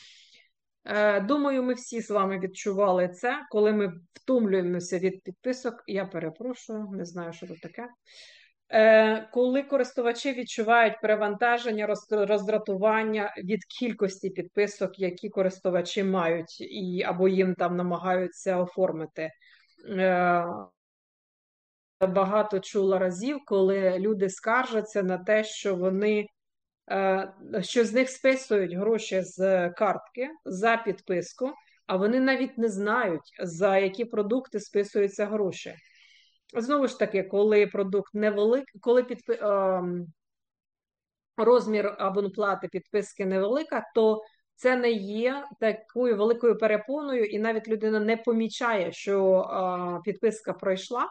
Е, Думаю, ми всі з вами відчували це, коли ми втомлюємося від підписок. Я перепрошую, не знаю, що тут таке. Е, Коли користувачі відчувають перевантаження, роз- роздратування від кількості підписок, які користувачі мають, і або їм там намагаються оформити. Е, Багато чула разів, коли люди скаржаться на те, що вони е, що з них списують гроші з картки за підписку, а вони навіть не знають, за які продукти списуються гроші. Знову ж таки, коли продукт невеликий, коли підпи... ем, розмір абонплати підписки невелика, то це не є такою великою перепоною, і навіть людина не помічає, що е, підписка пройшла.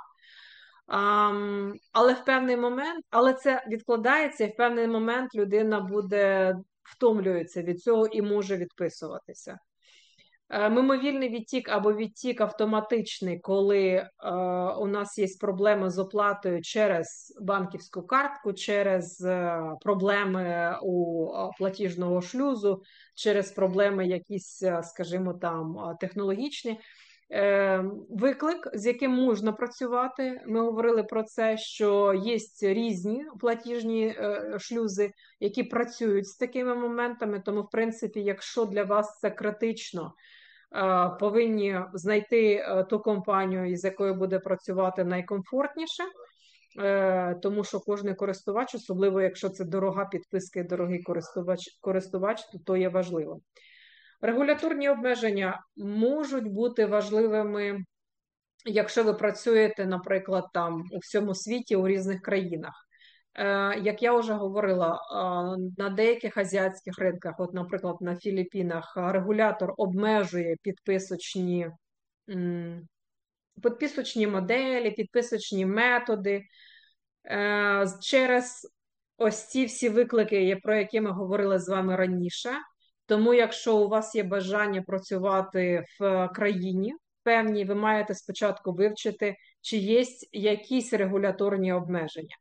Um, але в певний момент, але це відкладається, і в певний момент людина буде втомлюється від цього і може відписуватися. Е, Мимовільний відтік або відтік автоматичний, коли е, у нас є проблеми з оплатою через банківську картку, через е, проблеми у е, платіжного шлюзу, через проблеми якісь, е, скажімо, там е, технологічні. Е, Виклик, з яким можна працювати. Ми говорили про це, що є різні платіжні е, шлюзи, які працюють з такими моментами. Тому, в принципі, якщо для вас це критично, е, повинні знайти е, ту компанію, з якою буде працювати найкомфортніше. Е, Тому що кожен користувач, особливо якщо це дорога підписка і дорогий користувач, користувач, то то є важливо. Регуляторні обмеження можуть бути важливими, якщо ви працюєте, наприклад, там у всьому світі, у різних країнах. Е, Як я вже говорила, е, на деяких азіатських ринках, от, наприклад, на Філіппінах, регулятор обмежує підписочні, м, підписочні моделі, підписочні методи. Е, Через ось ці всі виклики, про які ми говорили з вами раніше. Тому, якщо у вас є бажання працювати в країні певній, ви маєте спочатку вивчити, чи є якісь регуляторні обмеження.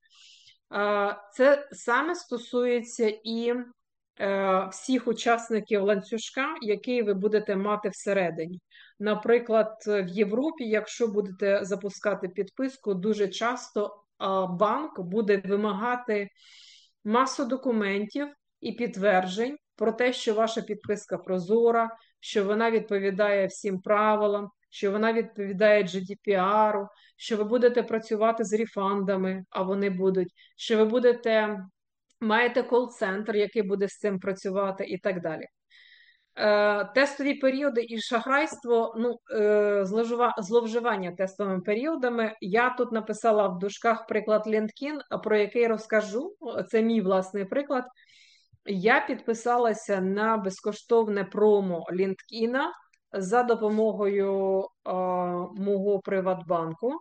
Це саме стосується і е, всіх учасників ланцюжка, який ви будете мати всередині. Наприклад, в Європі, якщо будете запускати підписку, дуже часто банк буде вимагати масу документів і підтверджень про те, що ваша підписка прозора, що вона відповідає всім правилам, що вона відповідає джі ді пі ар, що ви будете працювати з рефандами, а вони будуть, що ви будете маєте кол-центр, який буде з цим працювати, і так далі. Е, Тестові періоди і шахрайство, ну, е, зловживання тестовими періодами. Я тут написала в дужках приклад LinkedIn, про який розкажу. Це мій власний приклад. Я підписалася на безкоштовне промо LinkedIn за допомогою е, мого Приватбанку.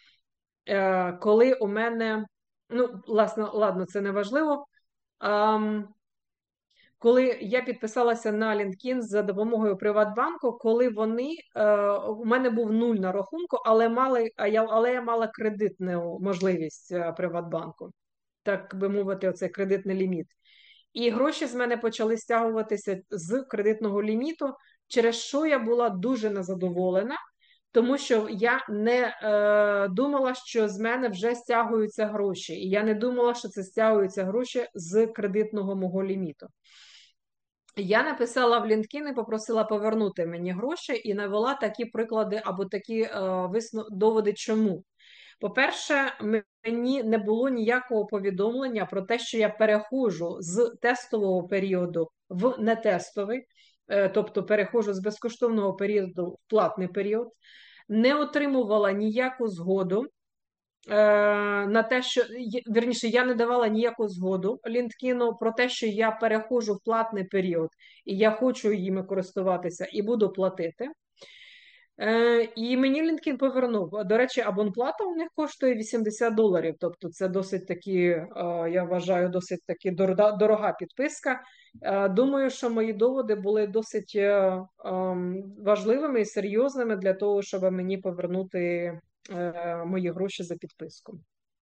Е, коли у мене, ну, власне, ладно, це не важливо. Ем, коли я підписалася на LinkedIn за допомогою Приватбанку, коли вони, е, у мене був нуль на рахунку, але мали, а я, але я мала кредитну можливість е, Приватбанку, так би мовити, оцей кредитний ліміт. І гроші з мене почали стягуватися з кредитного ліміту, через що я була дуже незадоволена, тому що я не е, думала, що з мене вже стягуються гроші, і я не думала, що це стягуються гроші з кредитного мого ліміту. Я написала в LinkedIn і попросила повернути мені гроші і навела такі приклади або такі е, висну... доводи, чому. По-перше, мені не було ніякого повідомлення про те, що я переходжу з тестового періоду в нетестовий, е, тобто переходжу з безкоштовного періоду в платний період, не отримувала ніяку згоду е, на те, що вірніше, я не давала ніяку згоду LinkedIn про те, що я переходжу в платний період, і я хочу їми користуватися і буду платити. Е, І мені LinkedIn повернув. До речі, абонплата у них коштує вісімдесят доларів. Тобто це досить таки, е, я вважаю, досить таки дорога, дорога підписка. Е, Думаю, що мої доводи були досить е, ем, важливими і серйозними для того, щоб мені повернути е, мої гроші за підписку.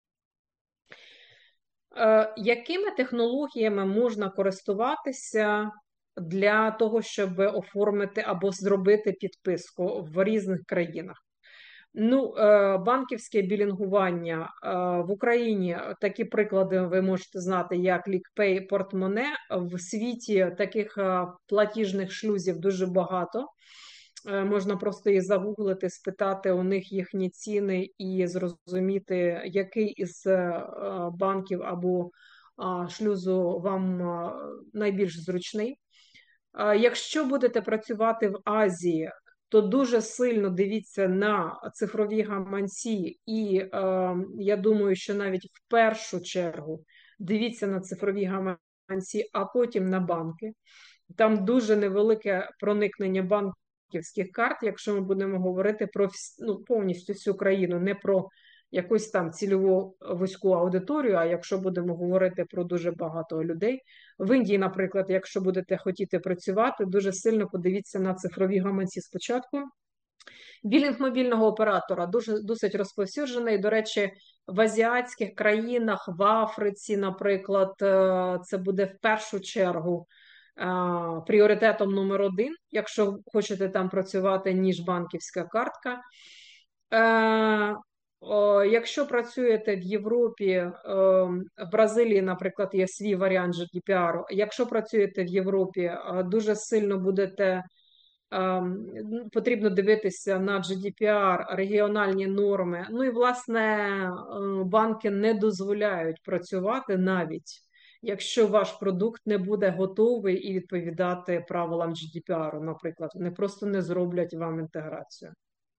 Е, Якими технологіями можна користуватися для того, щоб оформити або зробити підписку в різних країнах? Ну, е, банківське білінгування е, в Україні такі приклади ви можете знати, як LickPay, Портмоне. В світі таких е, платіжних шлюзів дуже багато. Е, Можна просто їх загуглити, спитати у них їхні ціни і зрозуміти, який із е, банків або е, шлюзу вам е, найбільш зручний. Е, Якщо будете працювати в Азії, то дуже сильно дивіться на цифрові гаманці, і е, я думаю, що навіть в першу чергу дивіться на цифрові гаманці, а потім на банки. Там дуже невелике проникнення банківських карт, якщо ми будемо говорити про ну, повністю всю країну, не про якусь там цільову вузьку аудиторію, а якщо будемо говорити про дуже багато людей. В Індії, наприклад, якщо будете хотіти працювати, дуже сильно подивіться на цифрові гаманці спочатку. Білінг мобільного оператора дуже досить розповсюджений. До речі, в азіатських країнах, в Африці, наприклад, е, це буде в першу чергу е, пріоритетом номер один, якщо хочете там працювати, ніж банківська картка. Е, о, Якщо працюєте в Європі, е, в Бразилії, наприклад, є свій варіант джі ді пі ар. Якщо працюєте в Європі, е, дуже сильно будете ем, потрібно дивитися на джі ді пі ар, регіональні норми. Ну і, власне, е, банки не дозволяють працювати навіть, якщо ваш продукт не буде готовий і відповідати правилам джі ді пі ар, наприклад. Вони просто не зроблять вам інтеграцію.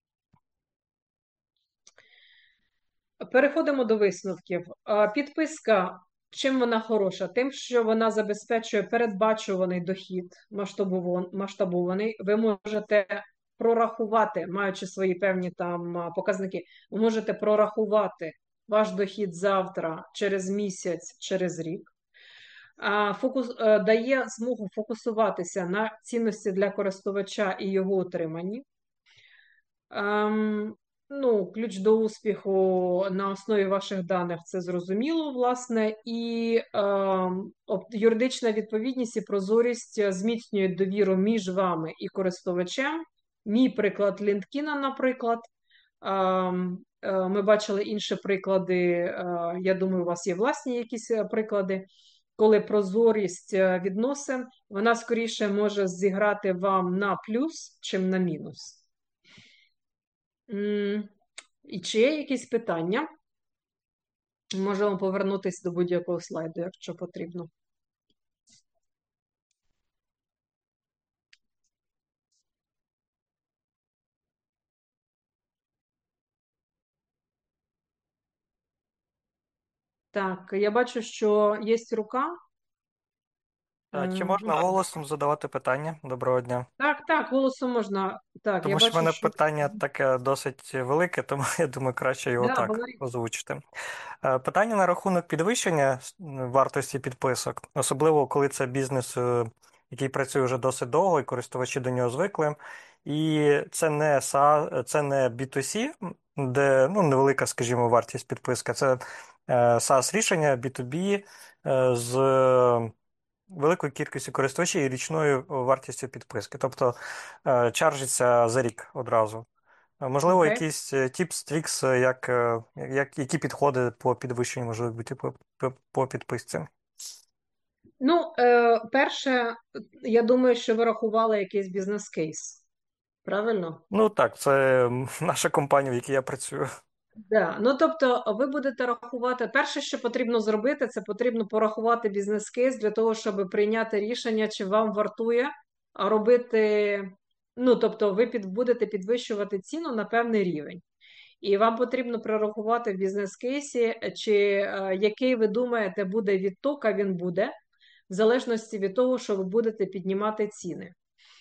Переходимо до висновків. Е, Підписка, чим вона хороша? Тим, що вона забезпечує передбачуваний дохід, масштабован- масштабований. Ви можете прорахувати, маючи свої певні там а, показники, ви можете прорахувати ваш дохід завтра, через місяць, через рік. А, Фокус е, дає змогу фокусуватися на цінності для користувача і його отриманні. Ем, ну, ключ до успіху на основі ваших даних це зрозуміло, власне, і ем, оп- юридична відповідність і прозорість зміцнюють довіру між вами і користувачем. Мій приклад LinkedIn, наприклад. Ем, е, Ми бачили інші приклади. е, Я думаю, у вас є власні якісь е, приклади, коли прозорість е, відносин, вона скоріше може зіграти вам на плюс, чим на мінус. М, І чи є якісь питання? Можемо повернутися до будь-якого слайду, якщо потрібно. Так, я бачу, що є рука.
А чи
Е,
можна голосом задавати питання? Доброго дня.
Так, так, голосом можна. Так, я
Тому що в
бачу,
мене
що.
питання таке досить велике, тому я думаю, краще його
Да,
так
говори.
озвучити. Е, Питання на рахунок підвищення вартості підписок, особливо коли це бізнес, е, який працює вже досить довго, і користувачі до нього звикли. І це не СА, це не бі ту сі, де ну, невелика, скажімо, вартість підписки, це SaaS рішення бі ту бі е, з великою кількістю користувачів і річною вартістю підписки. Тобто е, чаржиться за рік одразу. А, можливо,
Окей?
якісь тіпс, трікс, як, е, як, які підходи по підвищенню можуть бути по, по, по підписці?
Ну, е, перше, я думаю, що ви рахували якийсь бізнес-кейс. Правильно?
Ну так, це м, наша компанія, в якій я працюю.
Да. Ну, тобто, ви будете рахувати, перше, що потрібно зробити, це потрібно порахувати бізнес-кейс для того, щоб прийняти рішення, чи вам вартує робити. Ну, тобто, ви під, будете підвищувати ціну на певний рівень. І вам потрібно прорахувати в бізнес-кейсі, чи е, який ви думаєте буде відток, а він буде, в залежності від того, що ви будете піднімати ціни.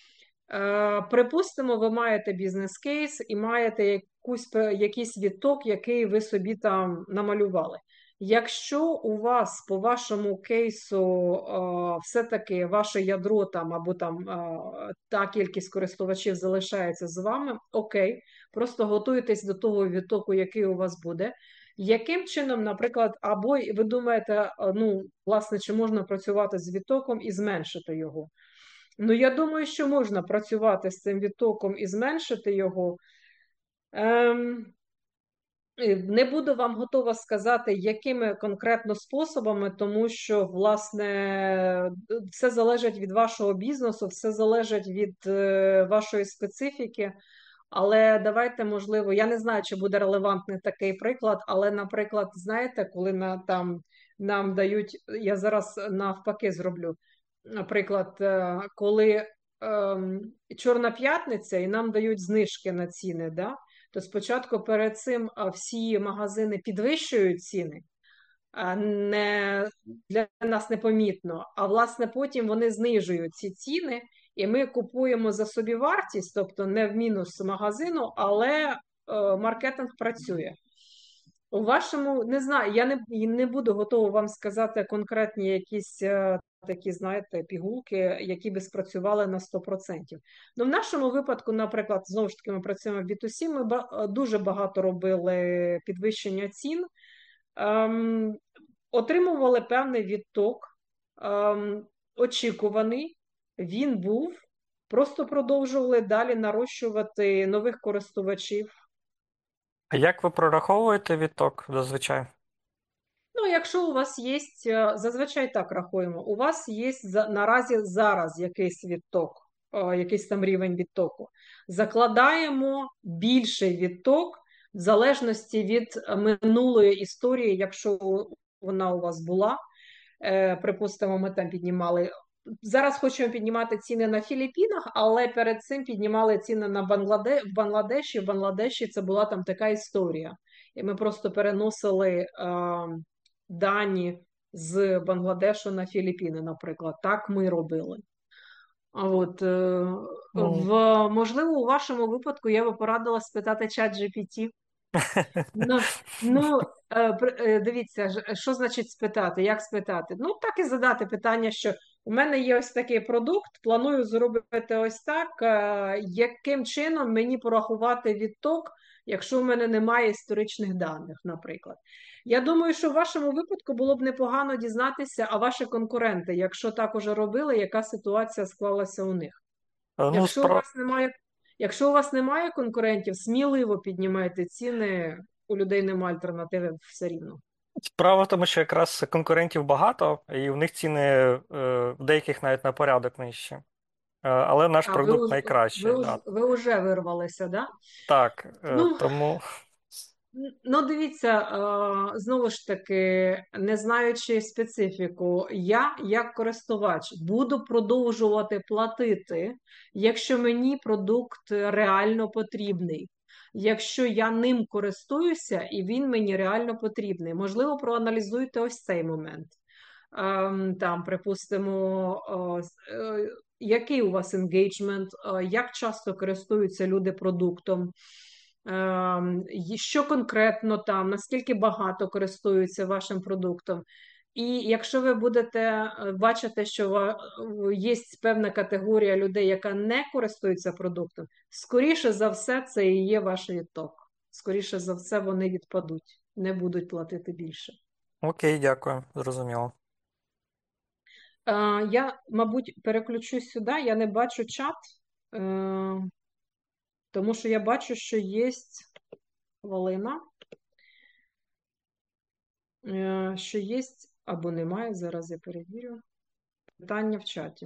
Е, Припустимо, ви маєте бізнес-кейс і маєте якусь, якийсь відток, який ви собі там намалювали. Якщо у вас по вашому кейсу е, все-таки ваше ядро там або там е, та кількість користувачів залишається з вами, окей, просто готуйтесь до того відтоку, який у вас буде. Яким чином, наприклад, або ви думаєте, е, ну, власне, чи можна працювати з відтоком і зменшити його? Ну, я думаю, що можна працювати з цим відтоком і зменшити його. Ем, Не буду вам готова сказати, якими конкретно способами, тому що, власне, все залежить від вашого бізнесу, все залежить від е, вашої специфіки. Але давайте, можливо, я не знаю, чи буде релевантний такий приклад, але, наприклад, знаєте, коли на, там, нам дають, я зараз навпаки зроблю, наприклад, е, коли ем, Чорна п'ятниця і нам дають знижки на ціни, да? То спочатку перед цим а, всі магазини підвищують ціни, а не для нас непомітно. А власне потім вони знижують ці ціни, і ми купуємо за собівартість, тобто не в мінус магазину, але е, маркетинг працює. У вашому, не знаю, я не, не буду готова вам сказати конкретні якісь е, такі, знаєте, пігулки, які би спрацювали на сто відсотків. Ну, в нашому випадку, наприклад, знову ж таки, ми працюємо в бі ту сі, ми ба- дуже багато робили підвищення цін, ем, отримували певний відток, ем, очікуваний, він був, просто продовжували далі нарощувати нових користувачів.
А як ви прораховуєте відток зазвичай?
Ну, якщо у вас є, зазвичай так рахуємо, у вас є за- наразі зараз якийсь відток, е, якийсь там рівень відтоку. Закладаємо більший відток в залежності від минулої історії, якщо вона у вас була. Е, Припустимо, ми там піднімали. Зараз хочемо піднімати ціни на Філіппінах, але перед цим піднімали ціни на Бангладе... в Бангладеші. В Бангладеші це була там така історія. І ми просто переносили е, дані з Бангладешу на Філіппіни, наприклад. Так ми робили. А от, е,
Ну,
в, можливо, у вашому випадку я би порадила спитати чат джі пі ті. Ну, ну е, пр- е, дивіться, ж- що значить спитати? Як спитати? Ну, так і задати питання, що у мене є ось такий продукт, планую зробити ось так. е, Яким чином мені порахувати відток, якщо у мене немає історичних даних, наприклад? Я думаю, що в вашому випадку було б непогано дізнатися, а ваші конкуренти, якщо так уже робили, яка ситуація склалася у них.
е, ну,
Якщо у
спро...
вас немає, якщо у вас немає конкурентів, сміливо піднімайте ціни, у людей немає альтернативи все рівно.
Справа в тому, що якраз конкурентів багато, і в них ціни е, в деяких навіть на порядок нижчі. Е, Але наш
А ви,
продукт
уж- ви,
найкращий.
уж-
Да.
ви вже вирвалися, да?
Так, е,
Ну,
тому
Ну, дивіться, е, знову ж таки, не знаючи специфіку, я, як користувач, буду продовжувати платити, якщо мені продукт реально потрібний, якщо я ним користуюся і він мені реально потрібний. Можливо, проаналізуйте ось цей момент. Ем, Там, припустимо, е, с- е, який у вас енгейджмент, як часто користуються люди продуктом. Ем, і що конкретно там, наскільки багато користуються вашим продуктом. І якщо ви будете е, бачити, що ва- є певна категорія людей, яка не користується продуктом, скоріше за все, це і є ваш відток. Скоріше за все, вони відпадуть, не будуть платити більше.
окей, дякую, зрозуміло.
Е, Я, мабуть, переключусь сюди, я не бачу чат. Е, Тому що я бачу, що є хвилина, е, що є, або немає, зараз я перевірю, питання в чаті.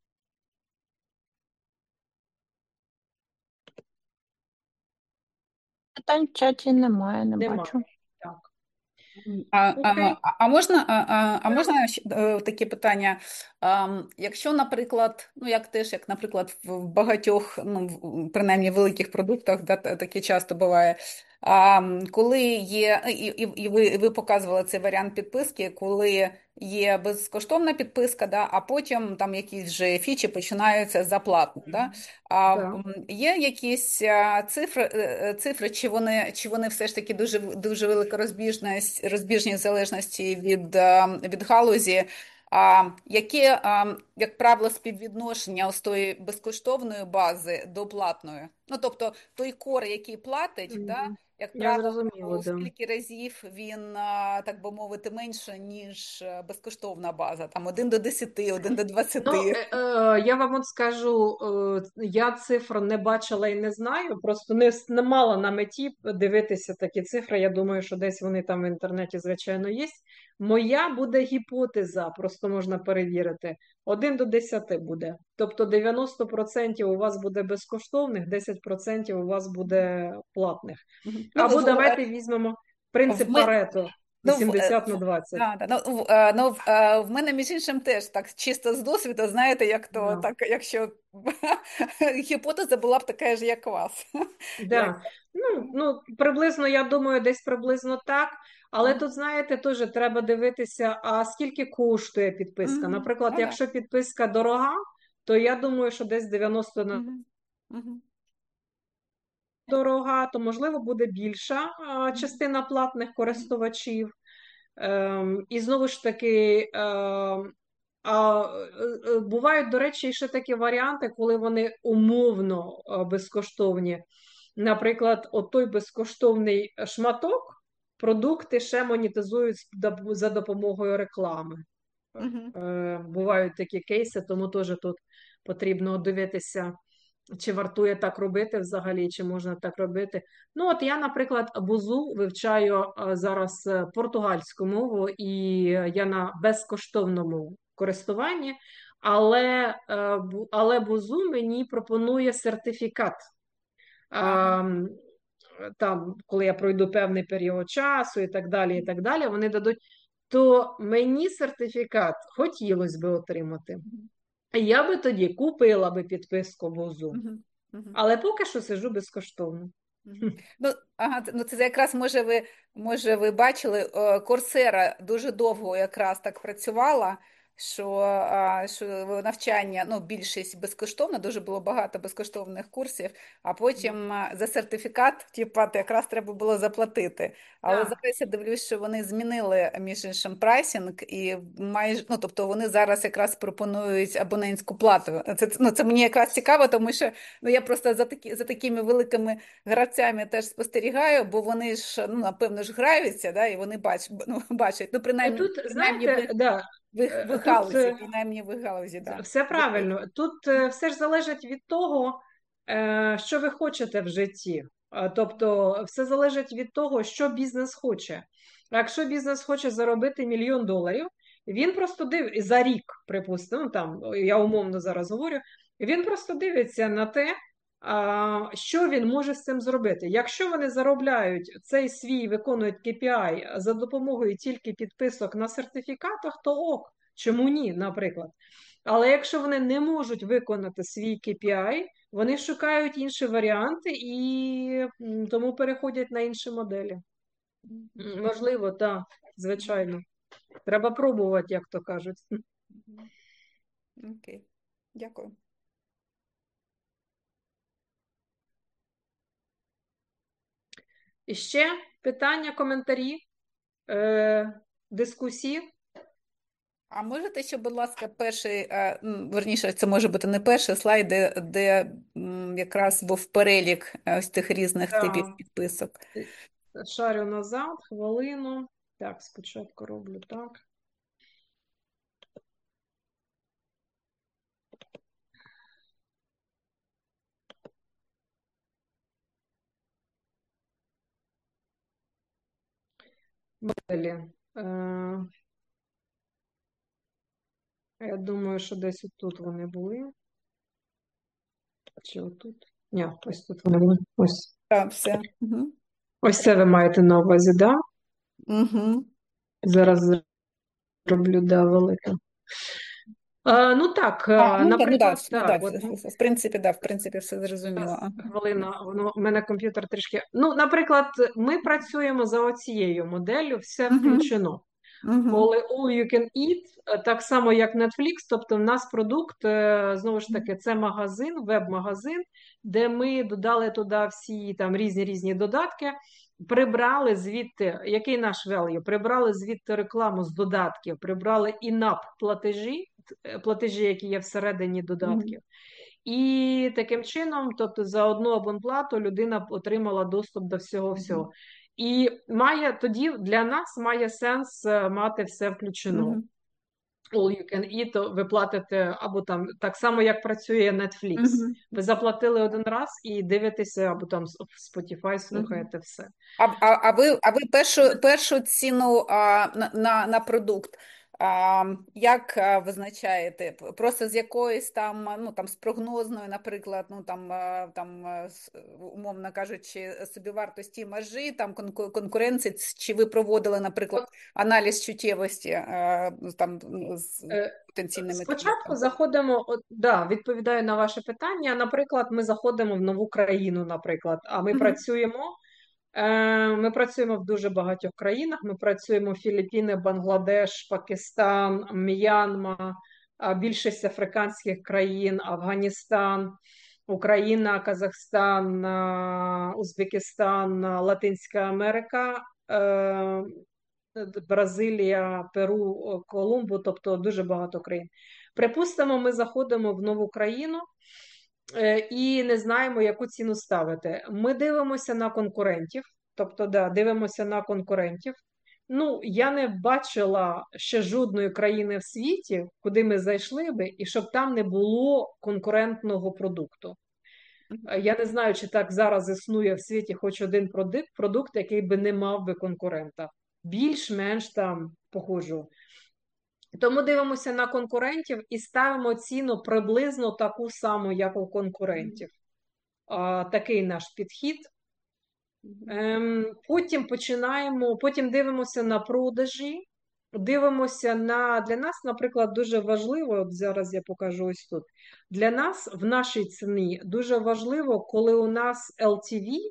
Питань в чаті немає, не
Немає.
бачу.
Так.
А, а,
Окей.
а а можна, а, а, а можна ще, е, таке питання? А, м, якщо, наприклад, ну як теж, як, наприклад, в в багатьох, ну, в- принаймні великих продуктах, да, та- таке часто буває, а, м, коли є, і, і, і ви, і ви показували цей варіант підписки, коли є безкоштовна підписка, да, а потім там якісь вже фічі починаються за платну, да? А
Так.
м, є якісь а, цифри, е, е, цифри, чи вони, чи вони все ж таки дуже, дуже велика розбіжність, розбіжність в залежності від, а, від галузі? А яке, а, як правило, співвідношення ось тої безкоштовної бази до платної? Ну, тобто той кор, який платить, да,
Мгм.
як
Я
правило,
зрозуміла,
у
да.
скільки разів він, а, так би мовити, менше, ніж е, безкоштовна база? Там один до десяти, один до
Ну,
двадцяти.
е, е, я вам от скажу, е, я цифр не бачила і не знаю, просто не, с- не мала на меті дивитися такі цифри. Я думаю, що десь вони там в інтернеті, звичайно, є. Моя буде гіпотеза, просто можна перевірити. Один до десяти буде. Тобто дев'яносто відсотків у вас буде безкоштовних, десять відсотків у вас буде платних.
Мгм. Ну,
Або
в,
давайте візьмемо
в,
принцип
ми-
Парето
ну, в, е,
вісімдесят на
в,
двадцять.
да, да, ну, в, е, ну, в, е, в мене, між іншим, теж так чисто з досвіду, знаєте, як то,
Да.
так, якщо гіпотеза була б така ж, як у вас. Як...
Да. Ну, ну, приблизно, я думаю, десь приблизно так. Але
Мгм.
тут, знаєте, теж треба дивитися, а скільки коштує підписка.
Мгм.
Наприклад,
Ну, да.
якщо підписка дорога, то я думаю, що десь дев'яносто на
Мгм. Мгм.
дорога, то можливо буде більша а,
Мгм.
частина платних
Мгм.
користувачів. Ем, і знову ж таки, ем, а, е, е, бувають, до речі, ще такі варіанти, коли вони умовно е, безкоштовні. Наприклад, от той безкоштовний шматок, продукти ще монетизують з- да- за допомогою реклами.
Мгм.
Е, Бувають такі кейси, тому теж тут потрібно дивитися, чи вартує так робити взагалі, чи можна так робити. Ну, от я, наприклад, бузу вивчаю е, зараз е, португальську мову, і я на безкоштовному користуванні, але, е, бу- але бузу мені пропонує сертифікат.
Ага.
Ам, Там, коли я пройду певний період часу і так далі, і так далі, вони дадуть, то мені сертифікат хотілося би отримати.
Мгм.
Я би тоді купила би підписку вузу,
Мгм. Мгм.
але поки що сиджу безкоштовно.
Мгм. Ну, ага, це- ну це якраз може ви, може ви бачили, е, Курсера дуже довго якраз так працювала, що, а, що навчання, ну, більшість безкоштовно, дуже було багато безкоштовних курсів, а потім а, за сертифікат, типа, якраз треба було заплатити. Але
Так.
зараз я дивлюсь, що вони змінили, між іншим, прайсінг, і майже, ну, тобто вони зараз якраз пропонують абонентську плату. Це, ну, це мені якраз цікаво, тому що ну, я просто за такі, за такими великими гравцями теж спостерігаю, бо вони ж, ну, напевно ж граються, да, і вони бач, ну, бачать, ну, принаймні,
Тут,
принаймні
знаєте,
в,
да,
в, в
е, тут
галузі,
е,
принаймні в галузі, да.
все правильно. Тут е, все ж залежить від того, е, що ви хочете в житті. Е, Тобто, все залежить від того, що бізнес хоче. А якщо бізнес хоче заробити мільйон доларів, він просто див за рік, припустимо, ну, там я умовно зараз говорю, він просто дивиться на те, а, що він може з цим зробити. Якщо вони заробляють цей свій, виконують кей пі ай за допомогою тільки підписок на сертифікатах, то ок, чому ні, наприклад. Але якщо вони не можуть виконати свій кей пі ай, вони шукають інші варіанти і м, тому переходять на інші моделі. М, Можливо, так, звичайно. Треба пробувати, як то кажуть.
Мгм. Окей, дякую.
І ще питання, коментарі, е, дискусії.
А можете ще, будь ласка, перший, е, м, верніше, це може бути не перший слайд, де, де м, якраз був перелік е, ось тих різних типів
Так,
підписок.
шарю назад, хвилину. Так, спочатку роблю так. Моделі. Е, Я думаю, що десь отут вони були. Чи отут? Ні, ось тут вони були. Ось.
Так, все. Угу.
Ось це ви маєте на увазі, да?
Угу.
Зараз зроблю, да, велике. Е, ну так, е,
А, ну, да, ну, да,
наприклад,
ну, да,
так, от
в, в в принципі, да, в принципі, все зрозуміло.
зараз,
Ага.
хвилина, воно, у мене комп'ютер трішки. Ну, наприклад, ми працюємо за оцією моделлю, все
Угу.
включено.
Угу.
Коли all you can eat, е, так само як Netflix, тобто в нас продукт, е, знову ж таки, це магазин, веб-магазин, де ми додали туди всі там різні різні додатки, прибрали звідти, який наш value? Прибрали звідти рекламу з додатків, прибрали in-app платежі, е, платежі, які є всередині
Угу.
додатків. І таким чином, тобто за одну абонплату людина отримала доступ до всього-всього. І має тоді для нас має сенс е, мати все включено.
Угу.
All you can eat, ви платите, або там так само, як працює Netflix.
Угу.
Ви заплатили один раз і дивитеся, або там в Spotify
Угу.
слухаєте все.
А, а, а ви, а ви першу, першу ціну а, на, на, на продукт а, як а, визначаєте? Просто з якоїсь там, ну там з прогнозною, наприклад, ну там, а, там а, с- умовно кажучи, собівартості маржі, там конку- конкуренції, чи ви проводили, наприклад, аналіз чуттєвості а, там ну, з
Е,
потенційними
Спочатку
клієнтами?
заходимо, от, да, відповідаю на ваше питання. Наприклад, ми заходимо в нову країну, наприклад, а ми
Мгм.
працюємо. Е, Ми працюємо в дуже багатьох країнах. Ми працюємо в Філіппіни, Бангладеш, Пакистан, М'янма, а, більшість африканських країн, Афганістан, Україна, Казахстан, а, Узбекистан, а, Латинська Америка, е, Бразилія, Перу, Колумбу, тобто дуже багато країн. Припустимо, ми заходимо в нову країну е, і не знаємо, яку ціну ставити. Ми дивимося на конкурентів, тобто, да, дивимося на конкурентів. Ну, я не бачила ще жодної країни в світі, куди ми зайшли би, і щоб там не було конкурентного продукту. Е, Я не знаю, чи так зараз існує в світі хоч один продукт, продукт, який би не мав би конкурента. Більш-менш там похожу. Тому дивимося на конкурентів і ставимо ціну приблизно таку саму, як у
Мгм.
конкурентів. А, такий наш підхід.
Мгм.
Ем, потім починаємо, потім дивимося на продажі. Дивимося на для нас, наприклад, дуже важливо, от зараз я покажу ось тут. Для нас в нашій ціні дуже важливо, коли у нас ел ті ві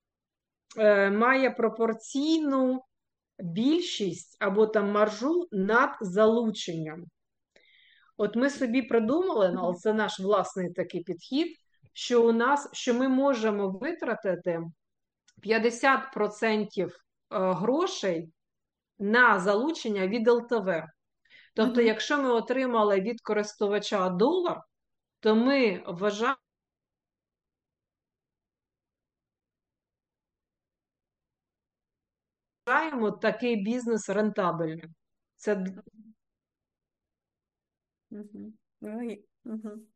е, має пропорційну більшість або там маржу над залученням. От ми собі придумали, ну, але це наш власний такий підхід, що у нас, що ми можемо витратити п'ятдесят відсотків е, грошей на залучення від ел те ве. Тобто,
Мгм.
якщо ми отримали від користувача долар, то ми вважаємо такий бізнес рентабельним. Це
Мгм. Ну, і- мгм.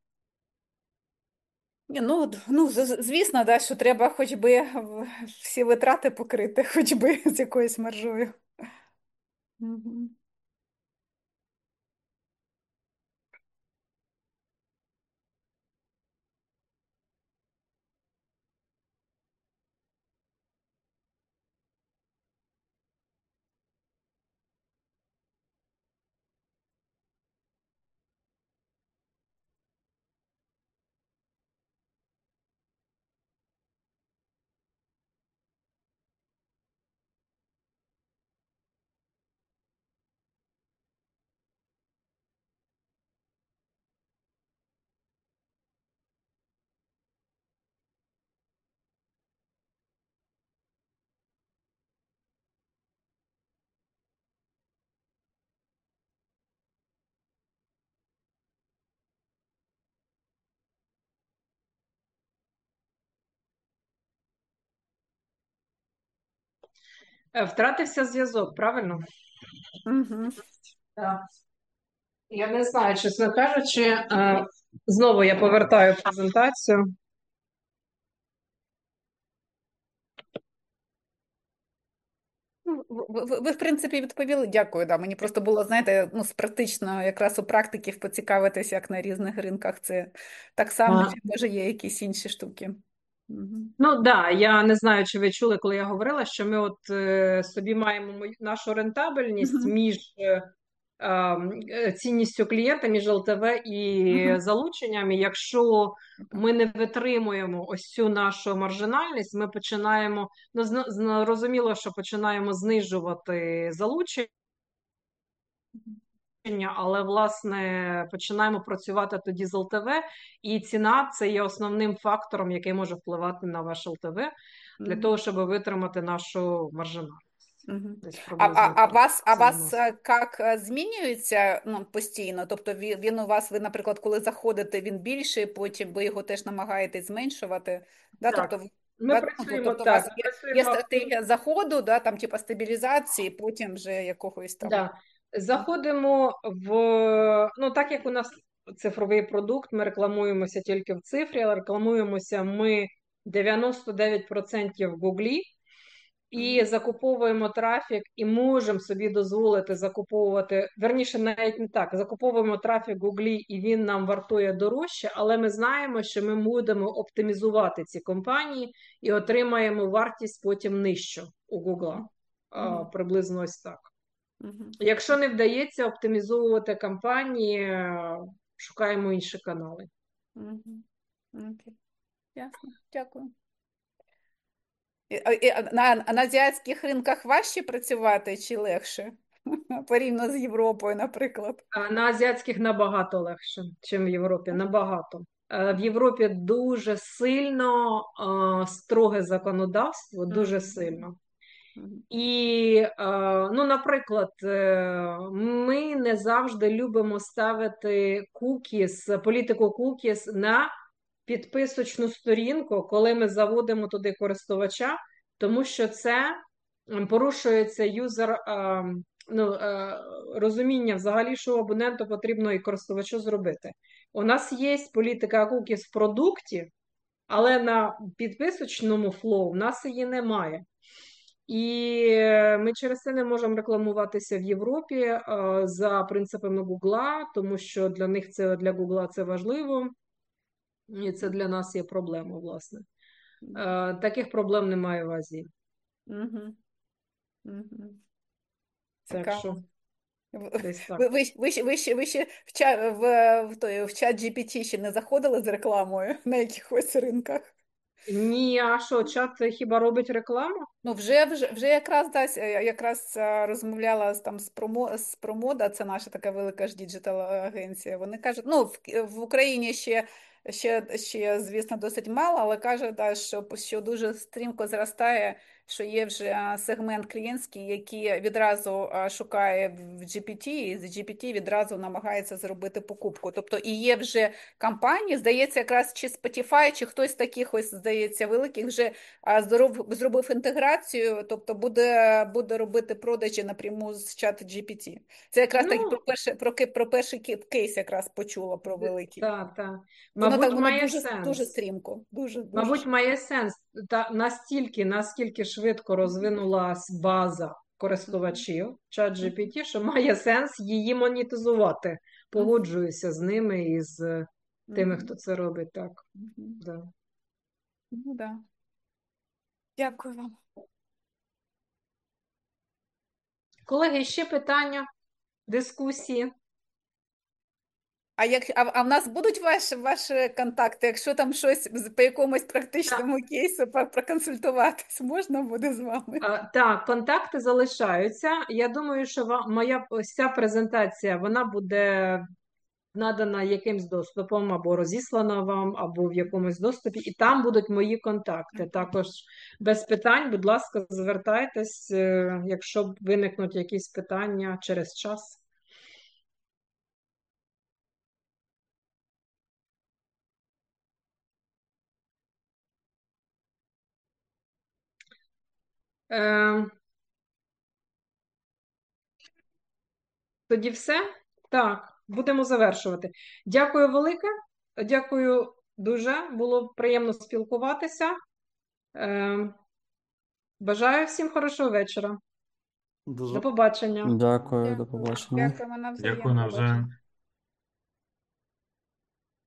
Ні, ну, д- ну, з- з- звісно, да, що треба хоч би в- всі витрати покрити, хоч би з якоюсь маржою. Мгм.
е, втратився зв'язок, правильно?
Мгм.
Так. Я не знаю, чесно кажучи, е, знову я повертаю презентацію.
Ви, ви, ви, в принципі, відповіли. Дякую. Да. Мені просто було, знаєте, ну, з практично, якраз у практиків поцікавитись, як на різних ринках це так само,
А,
чи може є якісь інші штуки. Мгм.
Ну так, да, я не знаю, чи ви чули, коли я говорила, що ми от е, собі маємо мою- нашу рентабельність
Мгм.
між е, ем, е, цінністю клієнта, між ел те ве і
Мгм.
залученнями. Якщо ми не витримуємо ось цю нашу маржинальність, ми починаємо, ну, зна- зрозуміло, що починаємо знижувати залучення. Але власне починаємо працювати тоді з ел те ве, і ціна це є основним фактором, який може впливати на ваш ел те ве для того,
Мгм.
щоб витримати нашу маржинальність.
Мгм.
Десь
А, а,
приблизно
а
так
вас, а
це
вас
відносно.
е, як е, змінюється, ну, постійно? Тобто він, він у вас, ви, наприклад, коли заходите, він більший, потім ви його теж намагаєтесь зменшувати. Да? Тобто,
Так,
ви-
ми
да? Ну,
працюємо
тобто у вас
так. Ми
є, є
працюємо
стратегія заходу, да? Там, типу, стабілізації, потім вже якогось там.
Да. Заходимо в, ну так як у нас цифровий продукт, ми рекламуємося тільки в цифрі, але рекламуємося ми дев'яносто дев'ять відсотків в Гуглі і
Мгм.
закуповуємо трафік, і можемо собі дозволити закуповувати, верніше, навіть не так, закуповуємо трафік в Гуглі, і він нам вартує дорожче, але ми знаємо, що ми будемо оптимізувати ці компанії і отримаємо вартість потім нижчу у Гугла. А,
Мгм.
приблизно ось так.
Мгм.
Якщо не вдається оптимізовувати кампанії, е, шукаємо інші канали.
Мгм. Окей. Ясно. Дякую. І- а- і- А на, а на азіатських ринках важче працювати чи легше? Порівняно з Європою, наприклад.
А на азіатських набагато легше, ніж в Європі. Набагато. Е, В Європі дуже сильно е, строге законодавство, дуже
Мгм.
сильно.
Мгм.
І, е, ну, наприклад, е, ми не завжди любимо ставити кукіс, політику кукіс на підписочну сторінку, коли ми заводимо туди користувача, тому що це м, порушується юзер, е, ну, е, розуміння взагалі, що абоненту потрібно і користувачу зробити. У нас є політика кукіс в продукті, але на підписочному флоу в нас її немає. І е, ми через це не можемо рекламуватися в Європі е, за принципами Гугла, тому що для них це для Гугла це важливо, і це для нас є проблема, власне. Е, Таких проблем немає в Азії.
Мгм. Мгм.
Так
Цікаво.
що
В-
десь так.
Ви, ви, ви, ще- ви, ще, ви ще в, ча, в, в, той, в чат джі пі ті ще не заходили з рекламою на якихось ринках?
Ні, а що, чат хіба робить рекламу?
Ну, вже, вже, вже якраз дасть, я якраз е, розмовляла з, там, з, промо, з Промода, це наша така велика ж діджитал-агенція. Вони кажуть, ну, в, в Україні ще, ще, ще, звісно, досить мало, але каже, да, що, що дуже стрімко зростає, що є вже е, сегмент клієнтський, який відразу е, шукає в джі пі ті, і з джі пі ті відразу намагається зробити покупку. Тобто і є вже компанії, здається, якраз чи Spotify, чи хтось з таких ось, здається, великих вже а здоров, зробив інтеграцію, тобто буде, буде робити продажі напряму з чат джі пі ті. Це якраз так про
Ну,
перший, про, ки- про перший ки- кейс якраз почула про великий.
так, так.
Воно так,
Мабуть,
воно
має
дуже, дуже
сенс.
стрімко, дуже, дуже
Мабуть,
швидко.
має сенс. Та настільки, наскільки швидко розвинулась база користувачів ChatGPT, що має сенс її монетизувати. Погоджуюся з ними і з тими, хто це робить. Так, да.
Ну, да. Дякую вам.
Колеги, ще питання, дискусії?
А як а, а в нас будуть ваші ваші контакти? Якщо там щось з- по якомусь практичному кейсу по- проконсультуватись, можна буде з вами?
А, Так, контакти залишаються. Я думаю, що вам моя ось ця презентація вона буде надана якимсь доступом, або розіслана вам, або в якомусь доступі, і там будуть мої контакти. Також без питань, будь ласка, звертайтесь, е, якщо виникнуть якісь питання через час. Е, Тоді все. Так, будемо завершувати. Дякую велике. Дякую дуже. Було приємно спілкуватися. Е, Бажаю всім хорошого вечора. До побачення.
Дякую, до
Дякую.
побачення.
Дякуємо навзаєм.
Дякую
Побачення.
навзаєм.